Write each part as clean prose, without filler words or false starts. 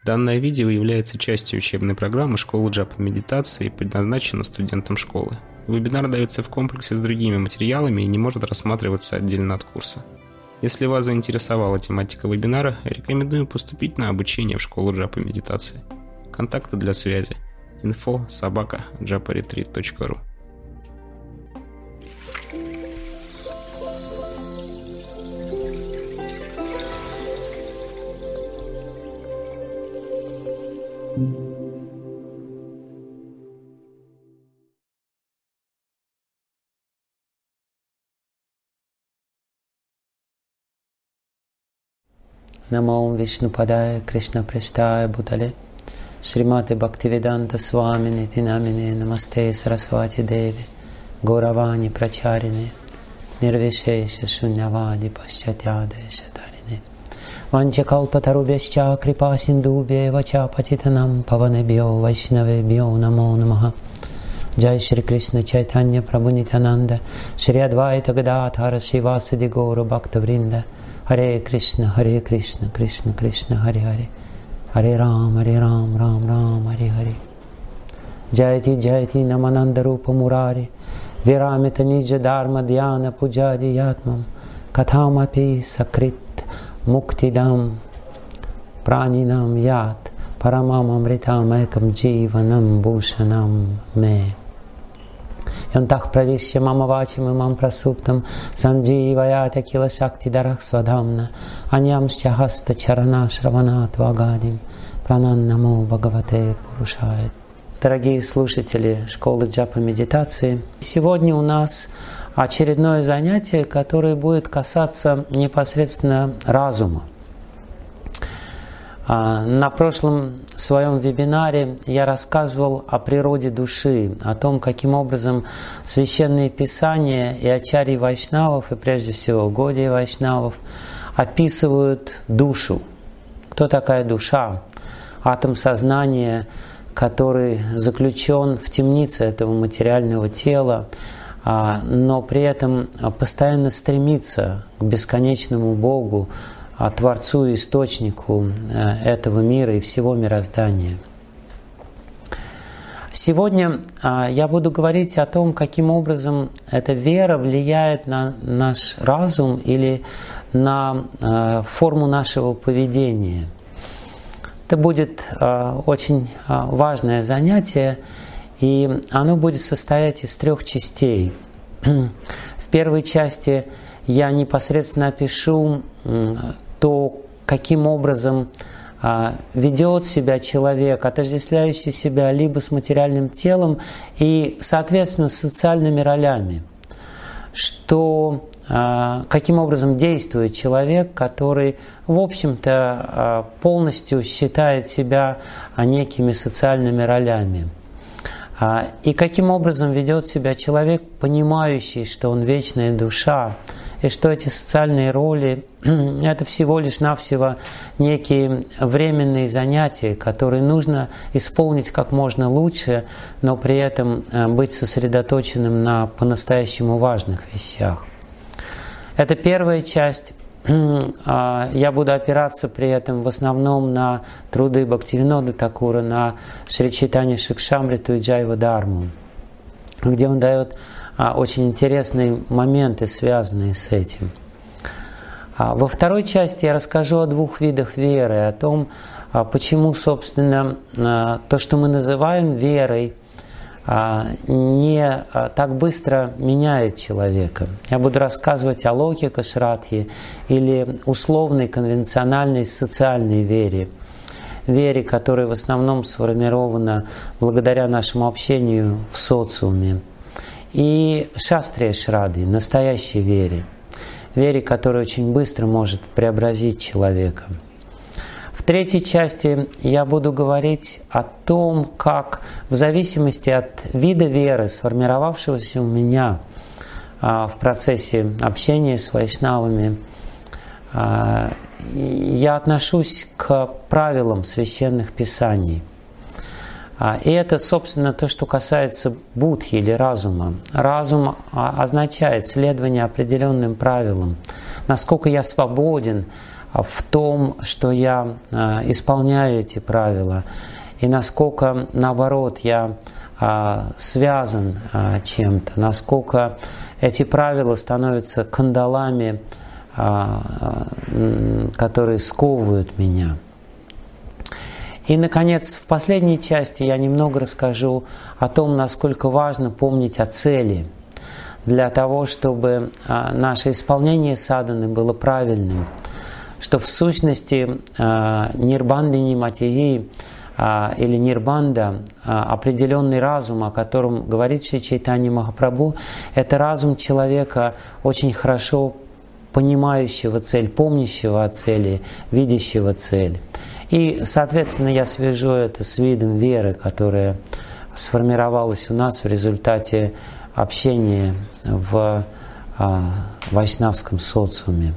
Данное видео является частью учебной программы школы Джапа медитации и предназначено студентам школы. Вебинар дается в комплексе с другими материалами и не может рассматриваться отдельно от курса. Если вас заинтересовала тематика вебинара, рекомендую поступить на обучение в школу Джапа медитации. Контакты для связи: info@japaretreat.ru. Намо Вишнупадая Кришна Прештая Бутале Шримати Бхактивиданта Свамини Тинамини Намасте Сарасвати Деви Горавани Прачарини Нирвишеша Шуньявади Пашчатяде Шатарини Ванчакалпатарубяща Крипа Синдубе Вача Патитанам Паванебьо Вайшнавебьо Намо Намаха. Джай Шри Кришна Чайтанья Прабху Нитянанда Шри Адвайта Гададхара Шивасади Гора Бхактавринда. Харе Кришна, Кришна Кришна, Харе Харе, Харе Рам, Рам Рам, Харе Харе. Джайти Джайти Намананда Рупа Мурари, Вирамита Ниджа Дharma Дьяна Пуджади Ятмам, Катамапи Сакрит Муктидам, Пранинам Ят, Парамам Амритам Экам Дживанам Бушанам Ме. Янтах правишья мамавачим имам прасуптам сандживаят акила шакти дарах свадамна аньям шчахаста чарана шраванат вагадим пранан намо бхагавате пурушает. Дорогие слушатели школы Джапа медитации, сегодня у нас очередное занятие, которое будет касаться непосредственно разума. На прошлом своем вебинаре я рассказывал о природе души, о том, каким образом священные писания и ачарьи вайшнавов, и прежде всего Гаудия вайшнавов, описывают душу. Кто такая душа? Атом сознания, который заключен в темнице этого материального тела, но при этом постоянно стремится к бесконечному Богу, Творцу и Источнику этого мира и всего мироздания. Сегодня я буду говорить о том, каким образом эта вера влияет на наш разум или на форму нашего поведения. Это будет очень важное занятие, и оно будет состоять из 3 частей. В первой части я непосредственно опишу то, каким образом ведет себя человек, отождествляющий себя либо с материальным телом и, соответственно, с социальными ролями. Каким образом действует человек, который, в общем-то, полностью считает себя некими социальными ролями. И каким образом ведет себя человек, понимающий, что он вечная душа, и что эти социальные роли – это всего лишь навсего некие временные занятия, которые нужно исполнить как можно лучше, но при этом быть сосредоточенным на по-настоящему важных вещах. Это первая часть. Я буду опираться при этом в основном на труды Бхактивинода Такура, на Шри Чайтанья Шикшамриту и Джайва Дharmu, где он дает очень интересные моменты, связанные с этим. Во второй части я расскажу о 2 видах веры, о том, почему, собственно, то, что мы называем верой, не так быстро меняет человека. Я буду рассказывать о локика шрадхи или условной, конвенциональной социальной вере. Вере, которая в основном сформирована благодаря нашему общению в социуме. И шастрия шрадхи, настоящей вере. Вере, которая очень быстро может преобразить человека. В третьей части я буду говорить о том, как в зависимости от вида веры, сформировавшегося у меня в процессе общения с вайшнавами, я отношусь к правилам священных писаний. И это, собственно, то, что касается будхи или разума. Разум означает следование определенным правилам. Насколько я свободен в том, что я исполняю эти правила, и насколько, наоборот, я связан чем-то, насколько эти правила становятся кандалами, которые сковывают меня. И, наконец, в последней части я немного расскажу о том, насколько важно помнить о цели, для того, чтобы наше исполнение садханы было правильным, что в сущности нирбандини матии или нирбанда, определенный разум, о котором говорит Шри Чайтанья Махапрабху, это разум человека, очень хорошо понимающего цель, помнящего о цели, видящего цель. И, соответственно, я свяжу это с видом веры, которая сформировалась у нас в результате общения в вайшнавском социуме.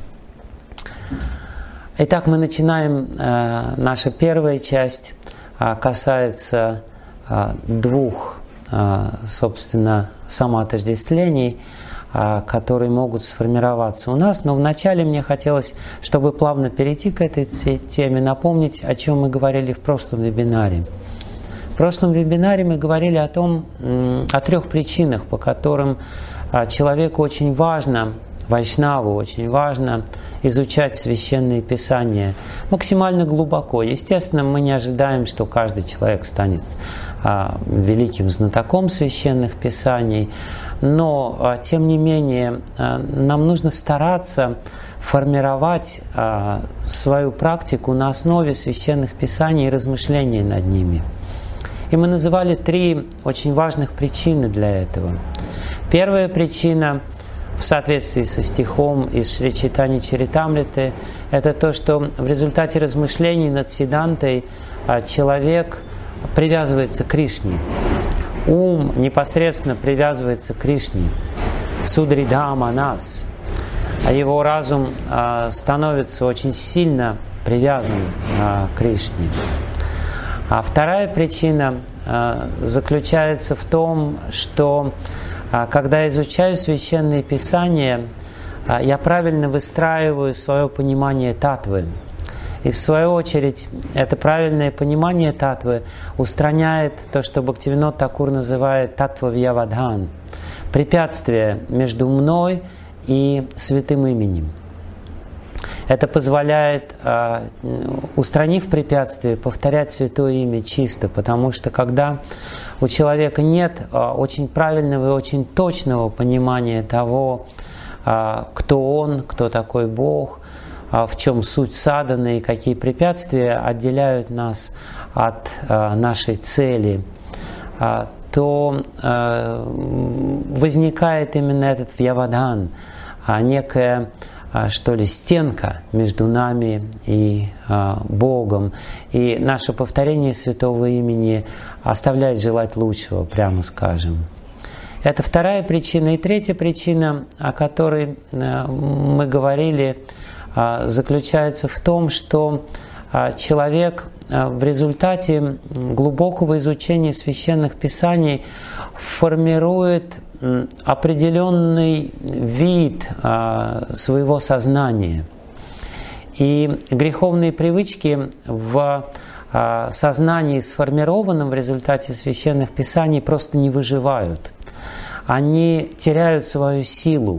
Итак, мы начинаем. Наша первая часть касается двух, собственно, самоотождествлений, которые могут сформироваться у нас. Но вначале мне хотелось, чтобы плавно перейти к этой теме, напомнить, о чем мы говорили в прошлом вебинаре. В прошлом вебинаре мы говорили о том, о трех причинах, по которым человеку очень важно, вайшнаву очень важно изучать священные писания максимально глубоко. Естественно, мы не ожидаем, что каждый человек станет великим знатоком священных писаний, но, тем не менее, нам нужно стараться формировать свою практику на основе священных писаний и размышлений над ними. И мы называли три очень важных причины для этого. Первая причина, в соответствии со стихом из Шри Чайтанья Чаритамриты, это то, что в результате размышлений над Сиддхантой человек привязывается к Кришне. Ум непосредственно привязывается к Кришне. Судридха Манас. А его разум становится очень сильно привязан к Кришне. А вторая причина заключается в том, что когда я изучаю священные писания, я правильно выстраиваю свое понимание татвы. И в свою очередь это правильное понимание татвы устраняет то, что Бхактивинод Такур называет татва-вьявадхан, препятствие между мной и святым именем. Это позволяет, устранив препятствие, повторять святое имя чисто, потому что когда у человека нет очень правильного и очень точного понимания того, кто он, кто такой Бог, в чем суть садханы и какие препятствия отделяют нас от нашей цели, то возникает именно этот вьявадхан, некая, что ли, стенка между нами и Богом. И наше повторение святого имени оставляет желать лучшего, прямо скажем. Это вторая причина. И третья причина, о которой мы говорили, заключается в том, что человек в результате глубокого изучения священных писаний формирует определенный вид своего сознания. И греховные привычки в сознании, сформированном в результате священных писаний, просто не выживают. Они теряют свою силу.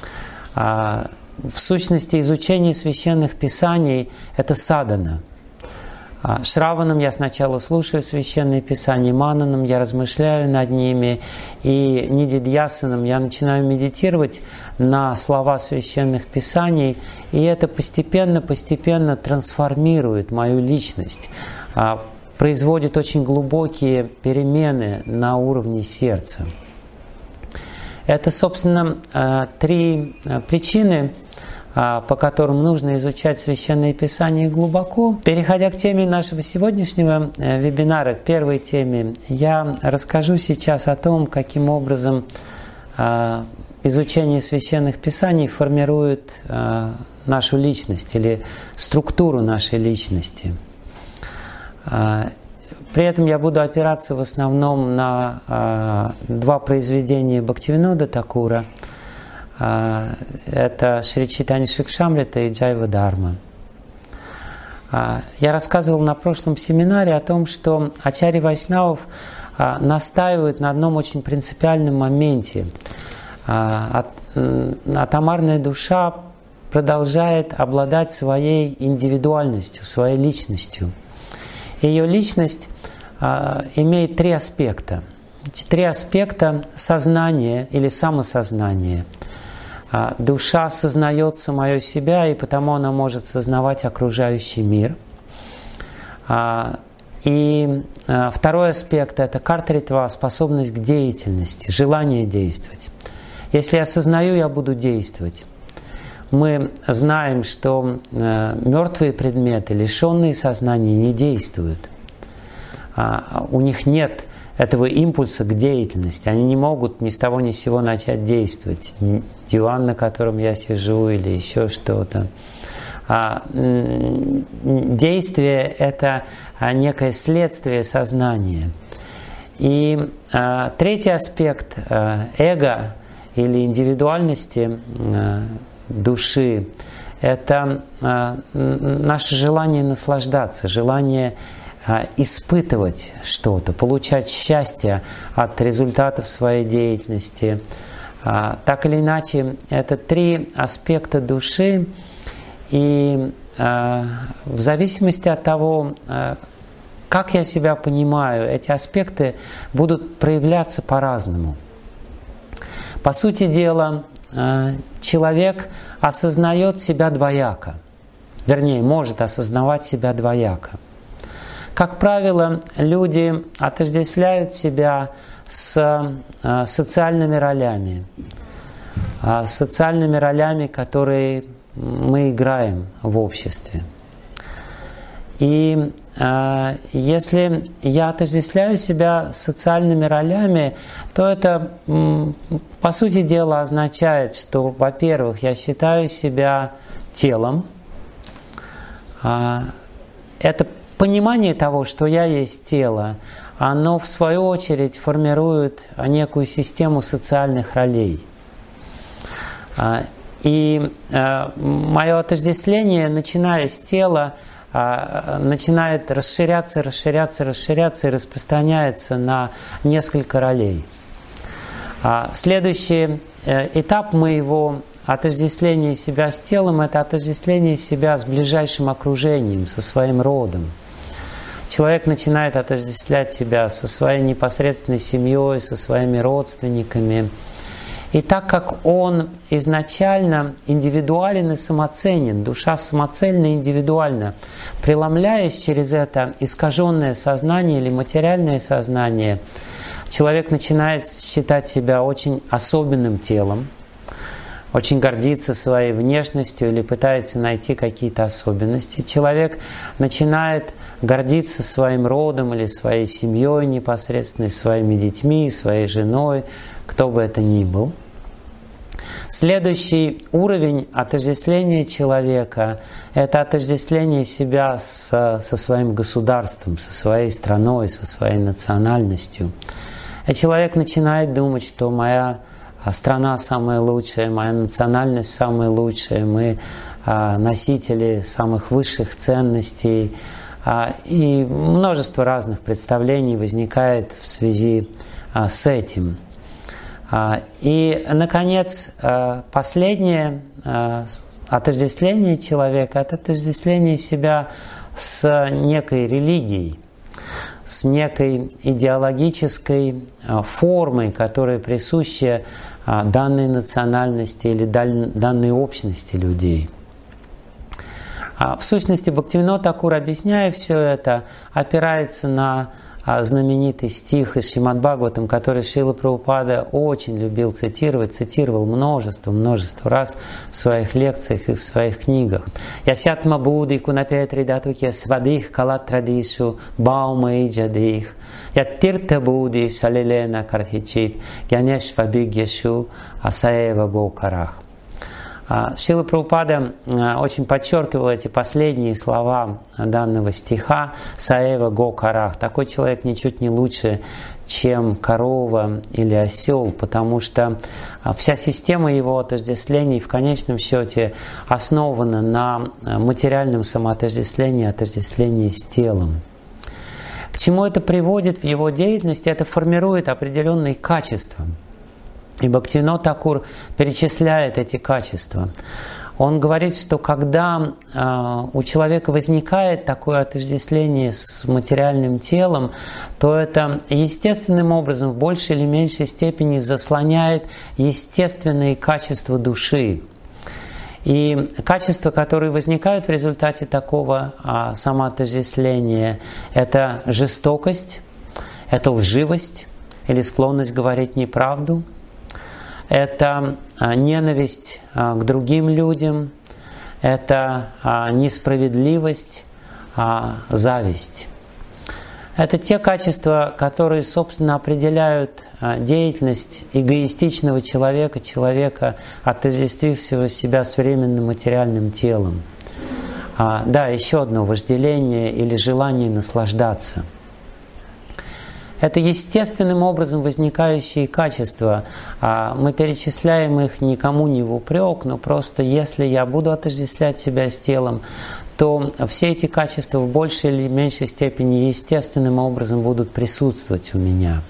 В сущности, изучение священных писаний – это садхана. Шраваном я сначала слушаю священные писания, мананом я размышляю над ними, и нидидьясаном я начинаю медитировать на слова священных писаний, и это постепенно трансформирует мою личность, производит очень глубокие перемены на уровне сердца. Это, собственно, три причины, по которым нужно изучать Священное Писание глубоко. Переходя к теме нашего сегодняшнего вебинара, к первой теме, я расскажу сейчас о том, каким образом изучение Священных Писаний формирует нашу личность или структуру нашей личности. При этом я буду опираться в основном на два произведения Бхактивинода Такура. Это Шри Чайтанья Шикшамрита и Джайва Дharma. Я рассказывал на прошлом семинаре о том, что ачарьи вайшнавов настаивают на одном очень принципиальном моменте. Атомарная душа продолжает обладать своей индивидуальностью, своей личностью. Ее личность имеет три аспекта. Эти три аспекта – сознание или самосознание. Душа осознает самое себя, и потому она может сознавать окружающий мир. И второй аспект – это картритва, способность к деятельности, желание действовать. Если я осознаю, я буду действовать. Мы знаем, что мертвые предметы, лишенные сознания, не действуют. У них нет этого импульса к деятельности. Они не могут ни с того ни с сего начать действовать. Диван, на котором я сижу, или еще что-то. Действие – это некое следствие сознания. И третий аспект эго или индивидуальности души – это наше желание наслаждаться, желание испытывать что-то, получать счастье от результатов своей деятельности. Так или иначе, это три аспекта души, и в зависимости от того, как я себя понимаю, эти аспекты будут проявляться по-разному. По сути дела, человек осознает себя двояко, вернее, может осознавать себя двояко. Как правило, люди отождествляют себя с социальными ролями, которые мы играем в обществе. И если я отождествляю себя с социальными ролями, то это, по сути дела, означает, что, во-первых, я считаю себя телом. Это понимание того, что я есть тело, оно в свою очередь формирует некую систему социальных ролей. И мое отождествление, начиная с тела, начинает расширяться и распространяется на несколько ролей. Следующий этап моего отождествления себя с телом – это отождествление себя с ближайшим окружением, со своим родом. Человек начинает отождествлять себя со своей непосредственной семьей, со своими родственниками. И так как он изначально индивидуален и самоценен, душа самоцельна и индивидуальна, преломляясь через это искаженное сознание или материальное сознание, человек начинает считать себя очень особенным телом, очень гордится своей внешностью или пытается найти какие-то особенности. Человек начинает гордиться своим родом или своей семьей непосредственно, своими детьми, своей женой, кто бы это ни был. Следующий уровень отождествления человека – это отождествление себя со своим государством, со своей страной, со своей национальностью. И человек начинает думать, что моя страна самая лучшая, моя национальность самая лучшая, мы носители самых высших ценностей. И множество разных представлений возникает в связи с этим. И, наконец, последнее отождествление человека – это отождествление себя с некой религией, с некой идеологической формой, которая присуща данной национальности или данной общности людей. В сущности, Бхактивинода Тхакур, объясняя все это, опирается на знаменитый стих из Шримад Бхагаватам, который Шрила Прабхупада очень любил цитировать, цитировал множество раз в своих лекциях и в своих книгах. «Ясятма буди кунапетри датуки свадих калатрадишу баума иджадих, яттирта буди шалилена кархичит гянешва бигьяшу асаева гокарах». Шрила Прабхупада очень подчеркивал эти последние слова данного стиха «Саэва го карах». Такой человек ничуть не лучше, чем корова или осел, потому что вся система его отождествлений в конечном счете основана на материальном самоотождествлении, отождествлении с телом. К чему это приводит в его деятельности? Это формирует определенные качества. И Бхактивинод Тхакур перечисляет эти качества. Он говорит, что когда у человека возникает такое отождествление с материальным телом, то это естественным образом в большей или меньшей степени заслоняет естественные качества души. И качества, которые возникают в результате такого самоотождествления, это жестокость, это лживость или склонность говорить неправду, это ненависть к другим людям, это несправедливость, зависть. Это те качества, которые, собственно, определяют деятельность эгоистичного человека, отождествившего себя с временным материальным телом. Да, еще одно вожделение или желание наслаждаться. Это естественным образом возникающие качества. Мы перечисляем их никому не в упрек, но просто если я буду отождествлять себя с телом, то все эти качества в большей или меньшей степени естественным образом будут присутствовать у меня.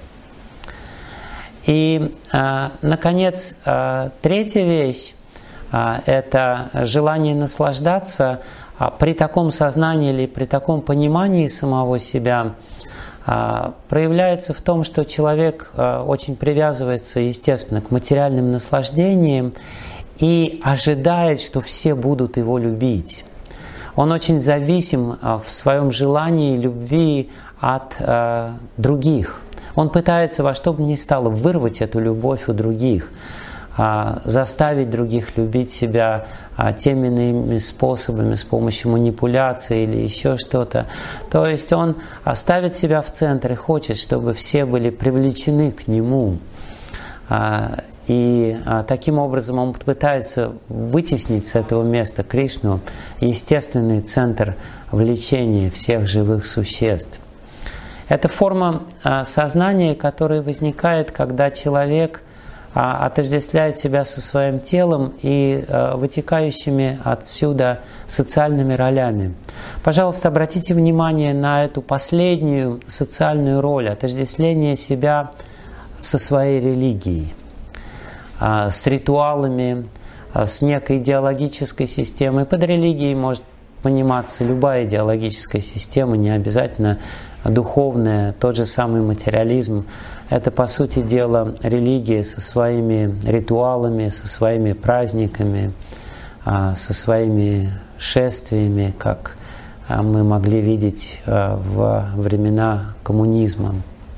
И, наконец, третья вещь – это желание наслаждаться при таком сознании или при таком понимании самого себя – проявляется в том, что человек очень привязывается, естественно, к материальным наслаждениям и ожидает, что все будут его любить. Он очень зависим в своем желании любви от других. Он пытается во что бы ни стало вырвать эту любовь у других, заставить других любить себя теми или иными способами, с помощью манипуляции или еще что-то. То есть он ставит себя в центр и хочет, чтобы все были привлечены к нему. И таким образом он пытается вытеснить с этого места Кришну, естественный центр влечения всех живых существ. Это форма сознания, которая возникает, когда человек отождествляет себя со своим телом и вытекающими отсюда социальными ролями. Пожалуйста, обратите внимание на эту последнюю социальную роль, отождествление себя со своей религией, с ритуалами, с некой идеологической системой. Под религией может пониматься любая идеологическая система, не обязательно духовная, тот же самый материализм. Это, по сути дела, религия со своими ритуалами, со своими праздниками, со своими шествиями, как мы могли видеть во времена коммунизма.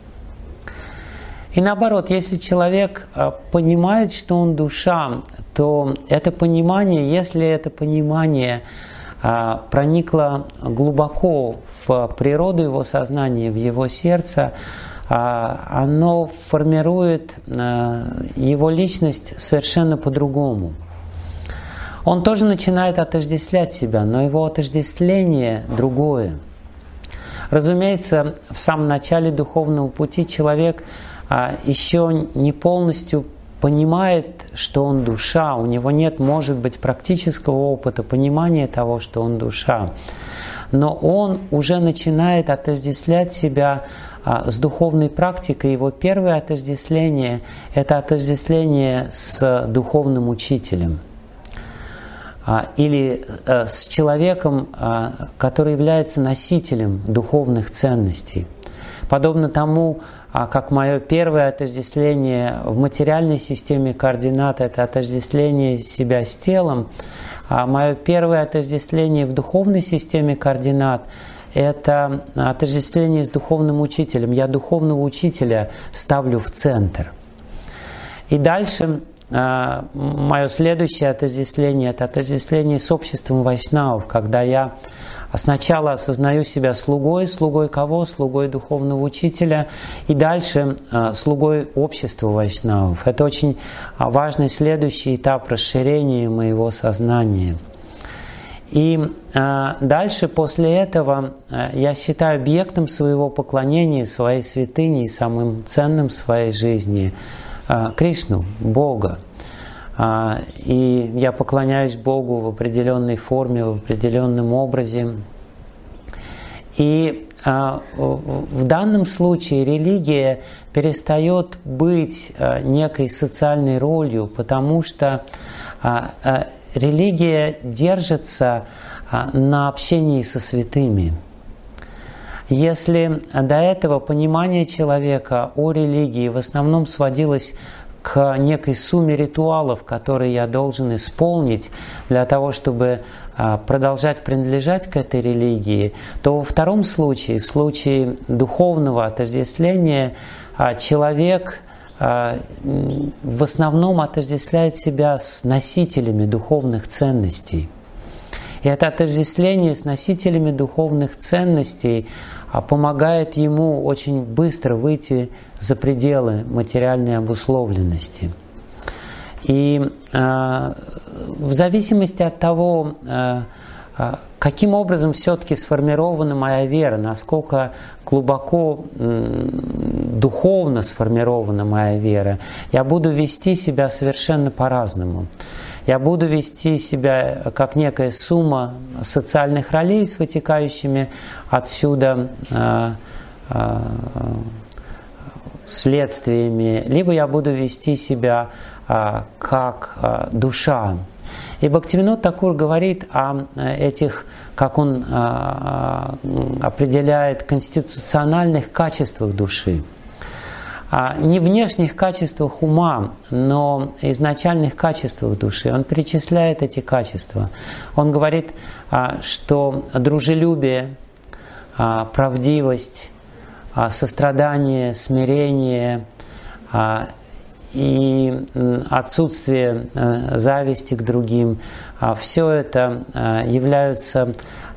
И наоборот, если человек понимает, что он душа, то это понимание, если это понимание проникло глубоко в природу его сознания, в его сердце, оно формирует его личность совершенно по-другому. Он тоже начинает отождествлять себя, но его отождествление другое. Разумеется, в самом начале духовного пути человек еще не полностью понимает, что он душа, у него нет, может быть, практического опыта, понимания того, что он душа. Но он уже начинает отождествлять себя с духовной практикой. Его первое отождествление – это отождествление с духовным учителем или с человеком, который является носителем духовных ценностей. Подобно тому, как мое первое отождествление в материальной системе координат – это отождествление себя с телом, а мое первое отождествление в духовной системе координат – это отождествление с духовным учителем. Я духовного учителя ставлю в центр. И дальше мое следующее отождествление – это отождествление с обществом вайшнавов, когда я Сначала осознаю себя слугой. Слугой кого? Слугой духовного учителя. И дальше слугой общества вайшнавов. Это очень важный следующий этап расширения моего сознания. И дальше, после этого, я считаю объектом своего поклонения, своей святыни, самым ценным в своей жизни Кришну, Бога. И я поклоняюсь Богу в определенной форме, в определенном образе. И в данном случае религия перестает быть некой социальной ролью, потому что религия держится на общении со святыми. Если до этого понимание человека о религии в основном сводилось к некой сумме ритуалов, которые я должен исполнить для того, чтобы продолжать принадлежать к этой религии, то во втором случае, в случае духовного отождествления, человек в основном отождествляет себя с носителями духовных ценностей. И это отождествление с носителями духовных ценностей помогает ему очень быстро выйти за пределы материальной обусловленности. И в зависимости от того, каким образом все-таки сформирована моя вера, насколько глубоко духовно сформирована моя вера, я буду вести себя совершенно по-разному. Я буду вести себя как некая сумма социальных ролей с вытекающими отсюда следствиями, либо я буду вести себя как душа. И Бхактивинод Такур говорит о этих, как он определяет, конституциональных качествах души. Не внешних качествах ума, но изначальных качествах души. Он перечисляет эти качества. Он говорит, что дружелюбие, правдивость, сострадание, смирение и отсутствие зависти к другим, все это являются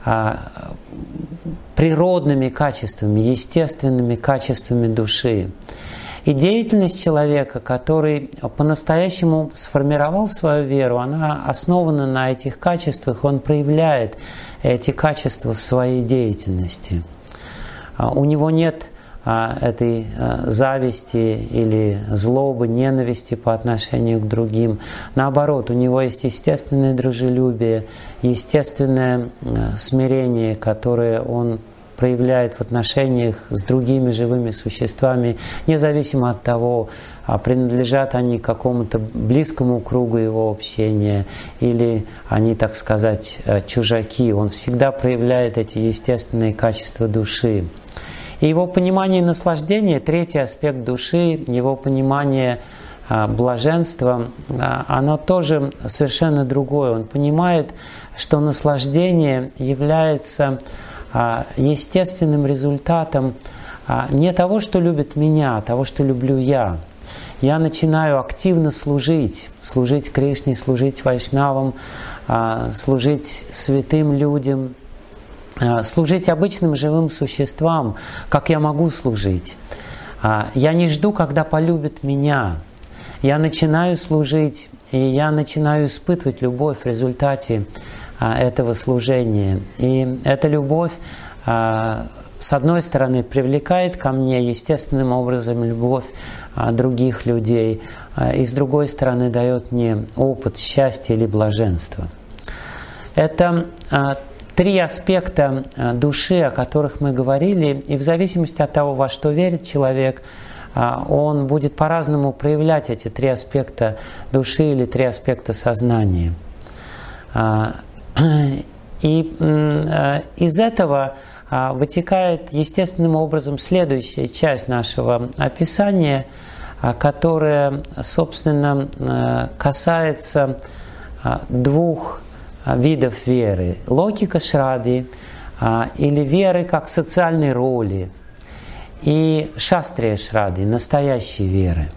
природными качествами, естественными качествами души. И деятельность человека, который по-настоящему сформировал свою веру, она основана на этих качествах, он проявляет эти качества в своей деятельности. У него нет этой зависти или злобы, ненависти по отношению к другим. Наоборот, у него есть естественное дружелюбие, естественное смирение, которое он проявляет в отношениях с другими живыми существами, независимо от того, принадлежат они какому-то близкому кругу его общения или они, так сказать, чужаки. Он всегда проявляет эти естественные качества души. И его понимание наслаждения, третий аспект души, его понимание блаженства, оно тоже совершенно другое. Он понимает, что наслаждение является естественным результатом не того, что любит меня, а того, что люблю я. Я начинаю активно служить Кришне, служить вайшнавам, служить святым людям, служить обычным живым существам, как я могу служить. Я не жду, когда полюбят меня. Я начинаю служить, и я начинаю испытывать любовь в результате этого служения. И эта любовь, с одной стороны, привлекает ко мне естественным образом любовь других людей, и с другой стороны, дает мне опыт счастья или блаженства. Это три аспекта души, о которых мы говорили, и в зависимости от того, во что верит человек, он будет по-разному проявлять эти три аспекта души или три аспекта сознания. И из этого вытекает естественным образом следующая часть нашего описания, которая, собственно, касается двух видов веры. Локика шради, или веры как социальной роли, и шастрия шради, настоящей веры.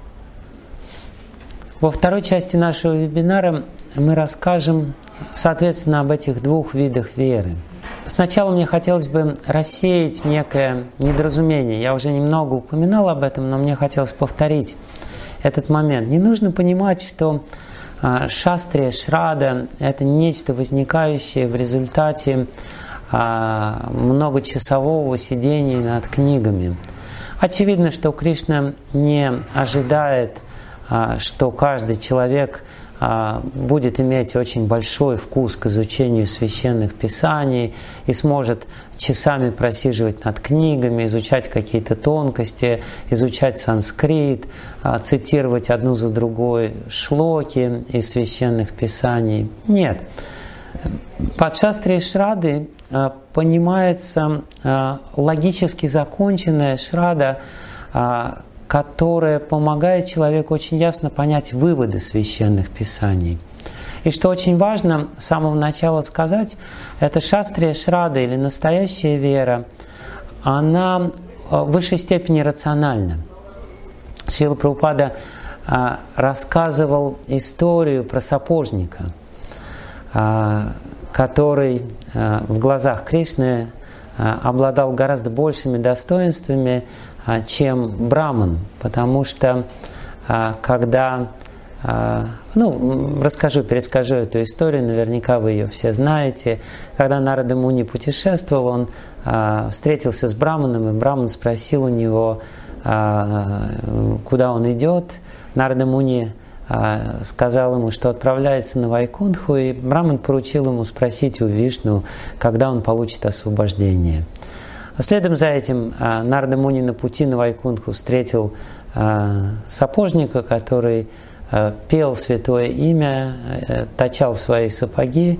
Во второй части нашего вебинара мы расскажем, соответственно, об этих двух видах веры. Сначала мне хотелось бы рассеять некое недоразумение. Я уже немного упоминал об этом, но мне хотелось повторить этот момент. Не нужно понимать, что шастрия, шрада – это нечто возникающее в результате многочасового сидения над книгами. Очевидно, что Кришна не ожидает, что каждый человек будет иметь очень большой вкус к изучению священных писаний и сможет часами просиживать над книгами, изучать какие-то тонкости, изучать санскрит, цитировать одну за другой шлоки из священных писаний. Нет. Под шастрией шрады понимается логически законченная шрада, которая помогает человеку очень ясно понять выводы священных писаний. И что очень важно с самого начала сказать, это шастрия шрада или настоящая вера, она в высшей степени рациональна. Шрила Прабхупада рассказывал историю про сапожника, который в глазах Кришны обладал гораздо большими достоинствами, чем браман, потому что когда, перескажу эту историю, наверняка вы ее все знаете, когда Нарада Муни путешествовал, он встретился с браманом, и браман спросил у него, куда он идет. Нарада Муни сказал ему, что отправляется на Вайкунтху, и браман поручил ему спросить у Вишну, когда он получит освобождение. Следом за этим Нарада Муни на пути на Вайкунтху встретил сапожника, который пел святое имя, точал свои сапоги,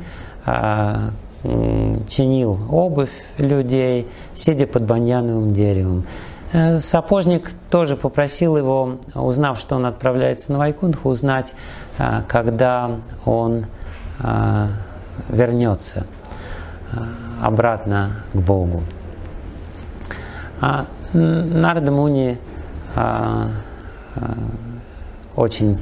чинил обувь людей, сидя под баньяновым деревом. Сапожник тоже попросил его, узнав, что он отправляется на Вайкунтху, узнать, когда он вернется обратно к Богу. Нарада Муни очень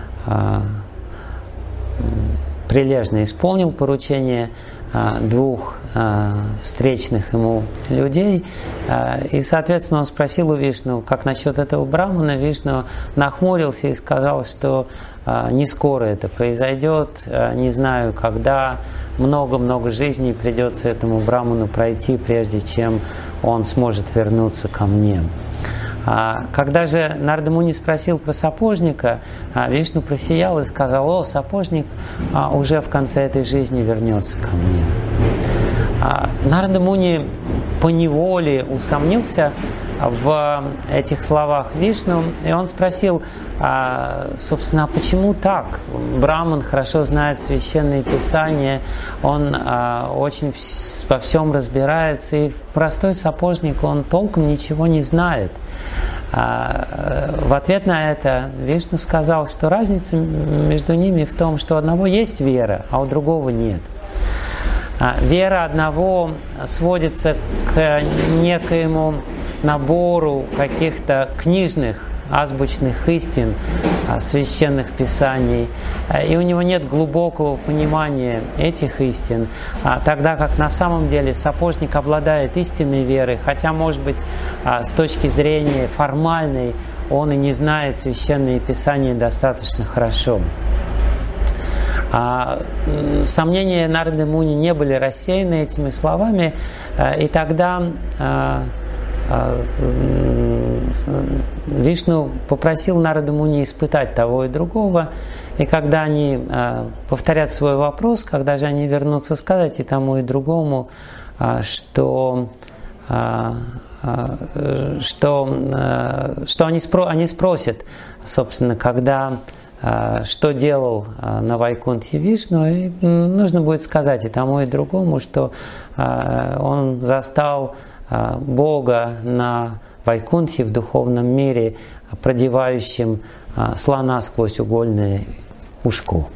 прилежно исполнил поручение двух встречных ему людей, и, соответственно, он спросил у Вишну, как насчет этого брамана. Вишну нахмурился и сказал, что не скоро это произойдет, не знаю когда, много-много жизней придется этому браману пройти, прежде чем он сможет вернуться ко мне. Когда же Нарада Муни спросил про сапожника, Вишну просиял и сказал: «О, сапожник уже в конце этой жизни вернется ко мне». Нарада Муни поневоле усомнился в этих словах Вишну, и он спросил, собственно, почему так? Браман хорошо знает священные писания, он очень во всем разбирается, и простой сапожник, он толком ничего не знает. В ответ на это Вишну сказал, что разница между ними в том, что у одного есть вера, а у другого нет. Вера одного сводится к некоему набору каких-то книжных, азбучных истин, священных писаний, и у него нет глубокого понимания этих истин, тогда как на самом деле сапожник обладает истинной верой, хотя, может быть, с точки зрения формальной он и не знает священные писания достаточно хорошо. Сомнения Нарады Муни не были рассеяны этими словами, и тогда Вишну попросил Нараду Муни испытать того и другого, и когда они повторят свой вопрос, когда же они вернутся, сказать и тому, и другому, что они спросят, собственно, когда, что делал на Вайкунтхе Вишну, и нужно будет сказать и тому, и другому, что он застал Бога на Вайкунтхе, в духовном мире, продевающим слона сквозь угольное ушко.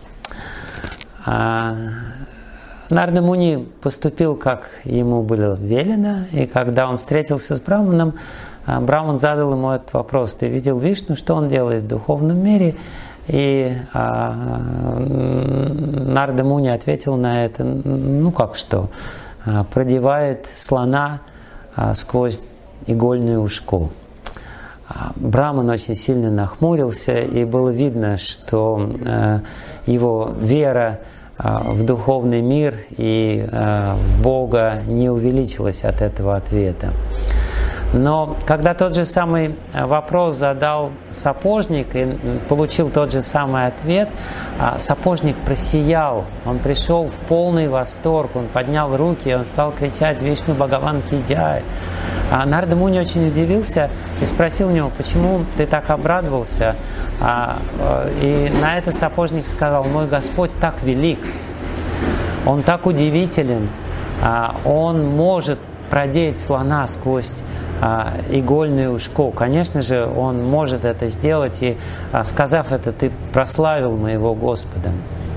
Нарада Муни поступил, как ему было велено, и когда он встретился с Браманом, Браман задал ему этот вопрос: «Ты видел Вишну, что он делает в духовном мире?» И Нарада Муни ответил на это: «Ну как что? продевает слона сквозь игольное ушко. Браман очень сильно нахмурился, и было видно, что его вера в духовный мир и в Бога не увеличилась от этого ответа. Но когда тот же самый вопрос задал сапожник и получил тот же самый ответ, сапожник просиял, он пришел в полный восторг, он поднял руки, он стал кричать «Вишну Бхагаван ки джай». А Нарада Муни очень удивился и спросил у него, почему ты так обрадовался? И на это сапожник сказал: мой Господь так велик, Он так удивителен, Он может продеть слона сквозь игольное ушко. Конечно же, Он может это сделать, и, сказав это, ты прославил моего Господа.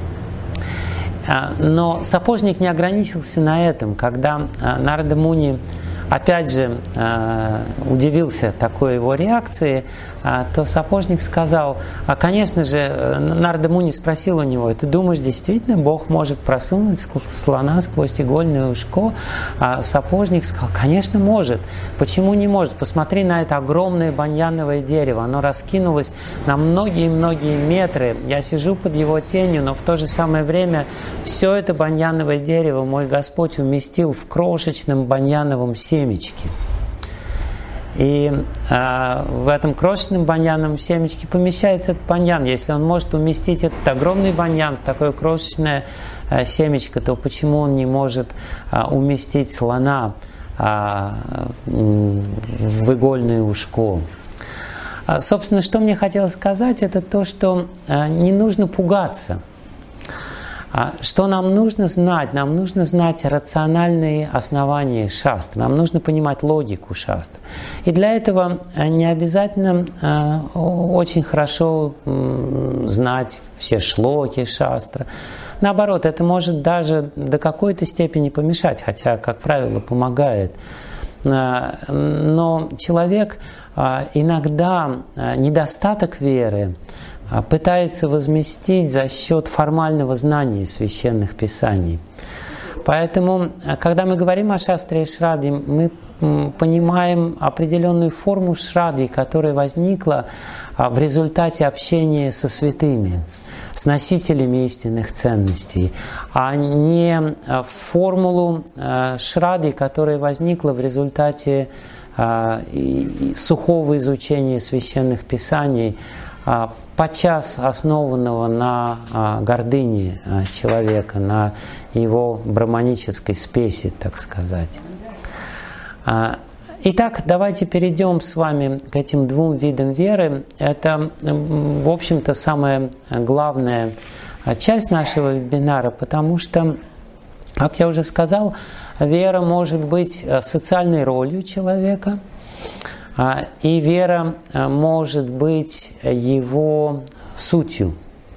Но сапожник не ограничился на этом. Когда Нарада Муни опять же удивился такой его реакции, то сапожник сказал, конечно же, Нарада Муни спросил у него: ты думаешь, действительно Бог может просунуть слона сквозь игольное ушко? А сапожник сказал: конечно может. Почему не может? Посмотри на это огромное баньяновое дерево, оно раскинулось на многие-многие метры. Я сижу под его тенью, но в то же самое время все это баньяновое дерево мой Господь уместил в крошечном баньяновом семечке. И в этом крошечном баньяновом семечке помещается этот баньян. Если он может уместить этот огромный баньян в такое крошечное семечко, то почему он не может уместить слона в игольное ушко? Собственно, что мне хотелось сказать, это то, что не нужно пугаться. Что нам нужно знать? Нам нужно знать рациональные основания шастры. Нам нужно понимать логику шастры. И для этого не обязательно очень хорошо знать все шлоки шастры. Наоборот, это может даже до какой-то степени помешать, хотя, как правило, помогает. Но человек иногда недостаток веры пытается возместить за счет формального знания священных писаний. Поэтому, когда мы говорим о шастре и шраде, мы понимаем определенную форму шрады, которая возникла в результате общения со святыми, с носителями истинных ценностей, а не формулу шрады, которая возникла в результате сухого изучения священных писаний, подчас основанного на гордыне человека, на его браманической спеси, так сказать. Итак, давайте перейдем с вами к этим двум видам веры. Это, в общем-то, самая главная часть нашего вебинара, потому что, как я уже сказал, вера может быть социальной ролью человека, и вера может быть его сутью.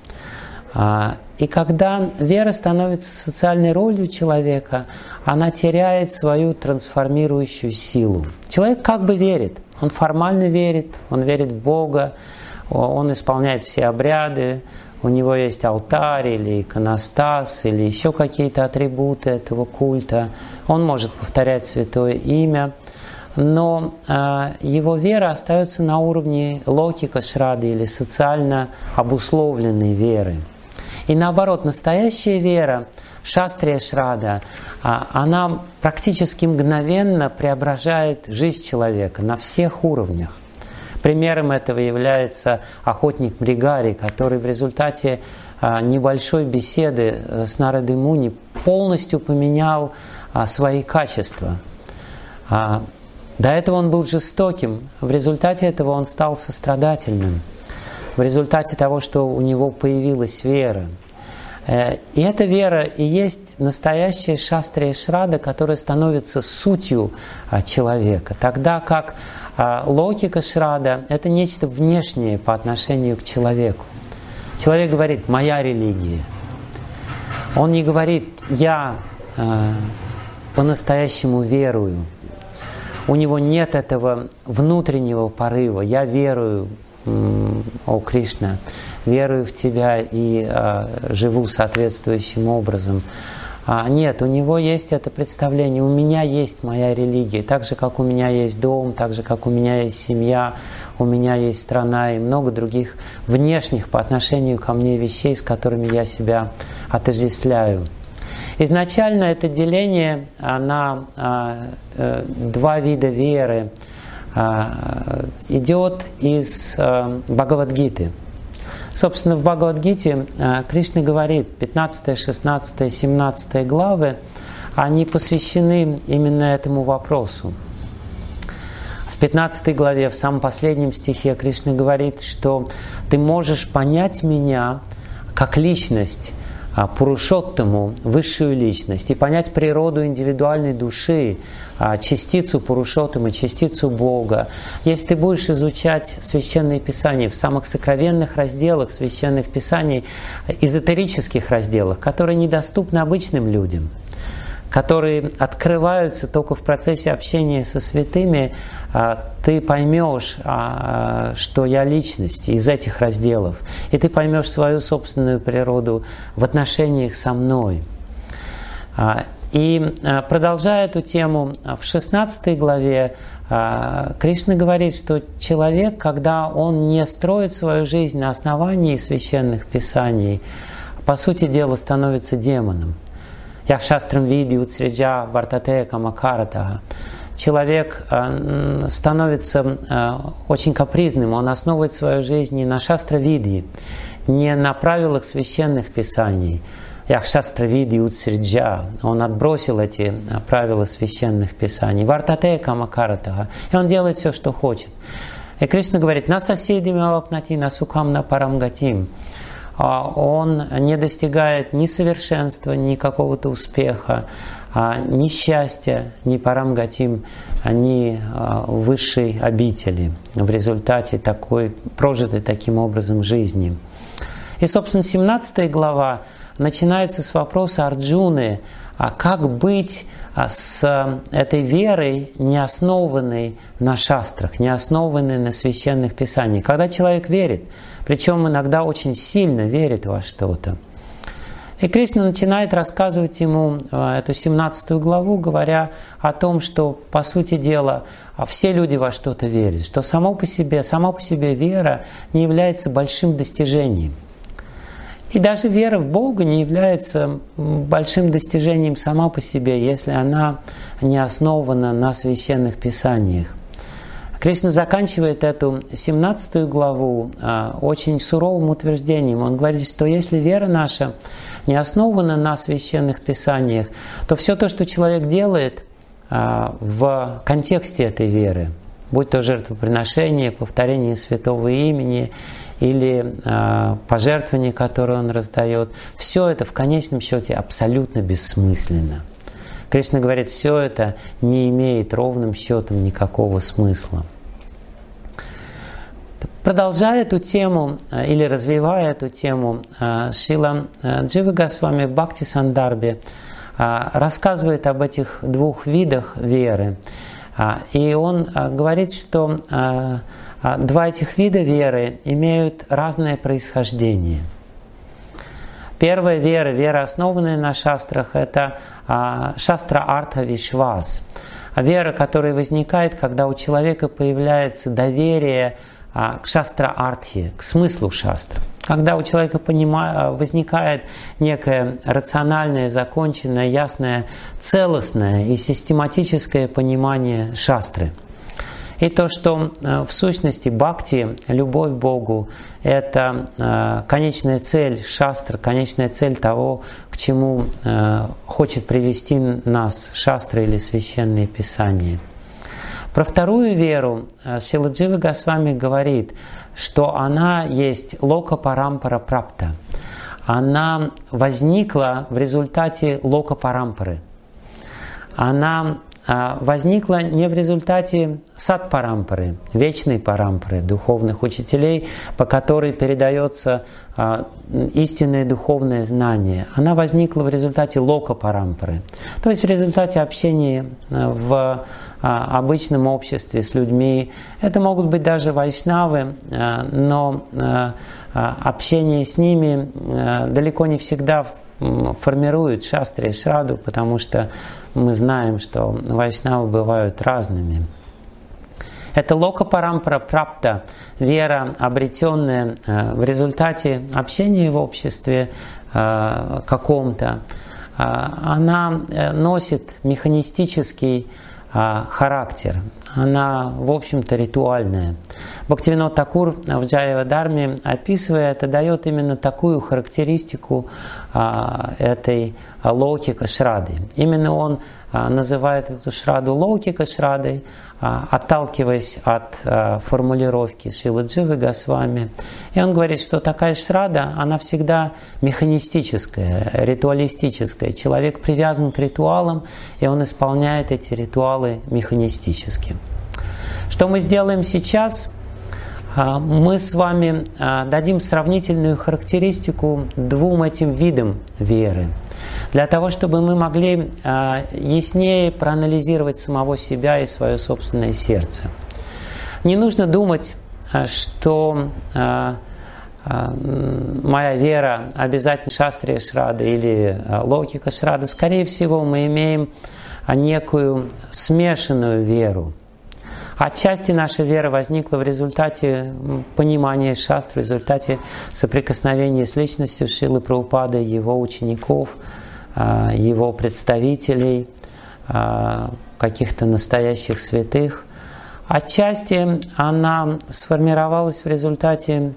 И когда вера становится социальной ролью человека, она теряет свою трансформирующую силу. Человек как бы верит, он формально верит, он верит в Бога, он исполняет все обряды, у него есть алтарь или иконостас, или еще какие-то атрибуты этого культа, он может повторять святое имя, но его вера остается на уровне локика шрады или социально обусловленной веры. И наоборот, настоящая вера, шастрия шрада, она практически мгновенно преображает жизнь человека на всех уровнях. Примером этого является охотник Мригари, который в результате небольшой беседы с Нарадой Муни полностью поменял свои качества. До этого он был жестоким, в результате этого он стал сострадательным, в результате того, что у него появилась вера. И эта вера и есть настоящая шастрия шрада, которая становится сутью человека, тогда как логика шрада – это нечто внешнее по отношению к человеку. Человек говорит «моя религия». Он не говорит «я по-настоящему верую». У него нет этого внутреннего порыва «я верую, о Кришна, верую в Тебя и живу соответствующим образом». Нет, у него есть это представление, у меня есть моя религия, так же, как у меня есть дом, так же, как у меня есть семья, у меня есть страна и много других внешних по отношению ко мне вещей, с которыми я себя отождествляю. Изначально это деление на два вида веры идет из Бхагавад-гиты. Собственно, в Бхагавад-гите Кришна говорит, 15, 16, 17 главы, они посвящены именно этому вопросу. В 15 главе, в самом последнем стихе, Кришна говорит, что ты можешь понять меня как личность, Пурушоттаму, высшую личность, и понять природу индивидуальной души, частицу Пурушоттамы, частицу Бога. Если ты будешь изучать Священные Писания в самых сокровенных разделах Священных Писаний, эзотерических разделах, которые недоступны обычным людям, которые открываются только в процессе общения со святыми, ты поймешь, что я личность из этих разделов, и ты поймешь свою собственную природу в отношениях со мной. И продолжая эту тему, в 16 главе Кришна говорит, что человек, когда он не строит свою жизнь на основании Священных Писаний, по сути дела становится демоном. Яхшастрам види уцреджа вартате камакаратага. Человек становится очень капризным, он основывает свою жизнь не на шастра-види, не на правилах Священных Писаний. Яхшастра-види уцреджа, он отбросил эти правила Священных Писаний. Вартате камакаратага. И он делает все, что хочет. И Кришна говорит, на соседи мавапнати, на сукам на парамгатим. Он не достигает ни совершенства, ни какого-то успеха, ни счастья, ни парамгатим, ни высшей обители в результате такой, прожитой таким образом жизни. И, собственно, 17 глава начинается с вопроса Арджуны, как быть с этой верой, не основанной на шастрах, не основанной на Священных Писаниях. Когда человек верит, причем иногда очень сильно верит во что-то. И Кришна начинает рассказывать ему эту 17 главу, говоря о том, что, по сути дела, все люди во что-то верят, что сама по себе вера не является большим достижением. И даже вера в Бога не является большим достижением сама по себе, если она не основана на Священных Писаниях. Кришна заканчивает эту 17 главу очень суровым утверждением. Он говорит, что если вера наша не основана на Священных Писаниях, то все то, что человек делает в контексте этой веры, будь то жертвоприношение, повторение святого имени или пожертвования, которые он раздает, все это в конечном счете абсолютно бессмысленно. Кришна говорит, все это не имеет ровным счетом никакого смысла. Продолжая эту тему или развивая эту тему, Шрила Джива Госвами в Бхакти Сандарбе рассказывает об этих двух видах веры. И он говорит, что два этих вида веры имеют разное происхождение. Первая вера, вера, основанная на шастрах, это шастра артха вишвас. Вера, которая возникает, когда у человека появляется доверие к шастра-артхе, к смыслу шастра. Когда у человека возникает некое рациональное, законченное, ясное, целостное и систематическое понимание шастры. И то, что в сущности бхакти, любовь к Богу, это конечная цель шастр, конечная цель того, к чему хочет привести нас шастра или священные писания. Про вторую веру Шрила Джива Госвами говорит, что она есть лока парампара прапта. Она возникла в результате лока парампары. Она возникла не в результате сат-парампары, вечной парампары, духовных учителей, по которой передается истинное духовное знание. Она возникла в результате лока-парампары, то есть в результате общения в обычном обществе с людьми. Это могут быть даже вайшнавы, но общение с ними далеко не всегда формирует шастрия шраду, потому что мы знаем, что вайшнавы бывают разными. Это лока парампара прапта, вера, обретенная в результате общения в обществе каком-то. Она носит механистический характер. Она, в общем-то, ритуальная. Бхактивинод Такур в Джайава-дарме, описывая это, дает именно такую характеристику этой лоукика шрады. Именно он называет эту шраду лоукика шрадой, отталкиваясь от формулировки Шрилы Дживы Госвами. И он говорит, что такая шрада, она всегда механистическая, ритуалистическая. Человек привязан к ритуалам, и он исполняет эти ритуалы механистически. Что мы сделаем сейчас? Мы с вами дадим сравнительную характеристику двум этим видам веры, для того, чтобы мы могли яснее проанализировать самого себя и свое собственное сердце. Не нужно думать, что моя вера обязательно шастрия шрада или лоукика шрада. Скорее всего, мы имеем некую смешанную веру. Отчасти наша вера возникла в результате понимания шастр, в результате соприкосновения с личностью Шрилы Прабхупады, его учеников, его представителей, каких-то настоящих святых. Отчасти она сформировалась в результате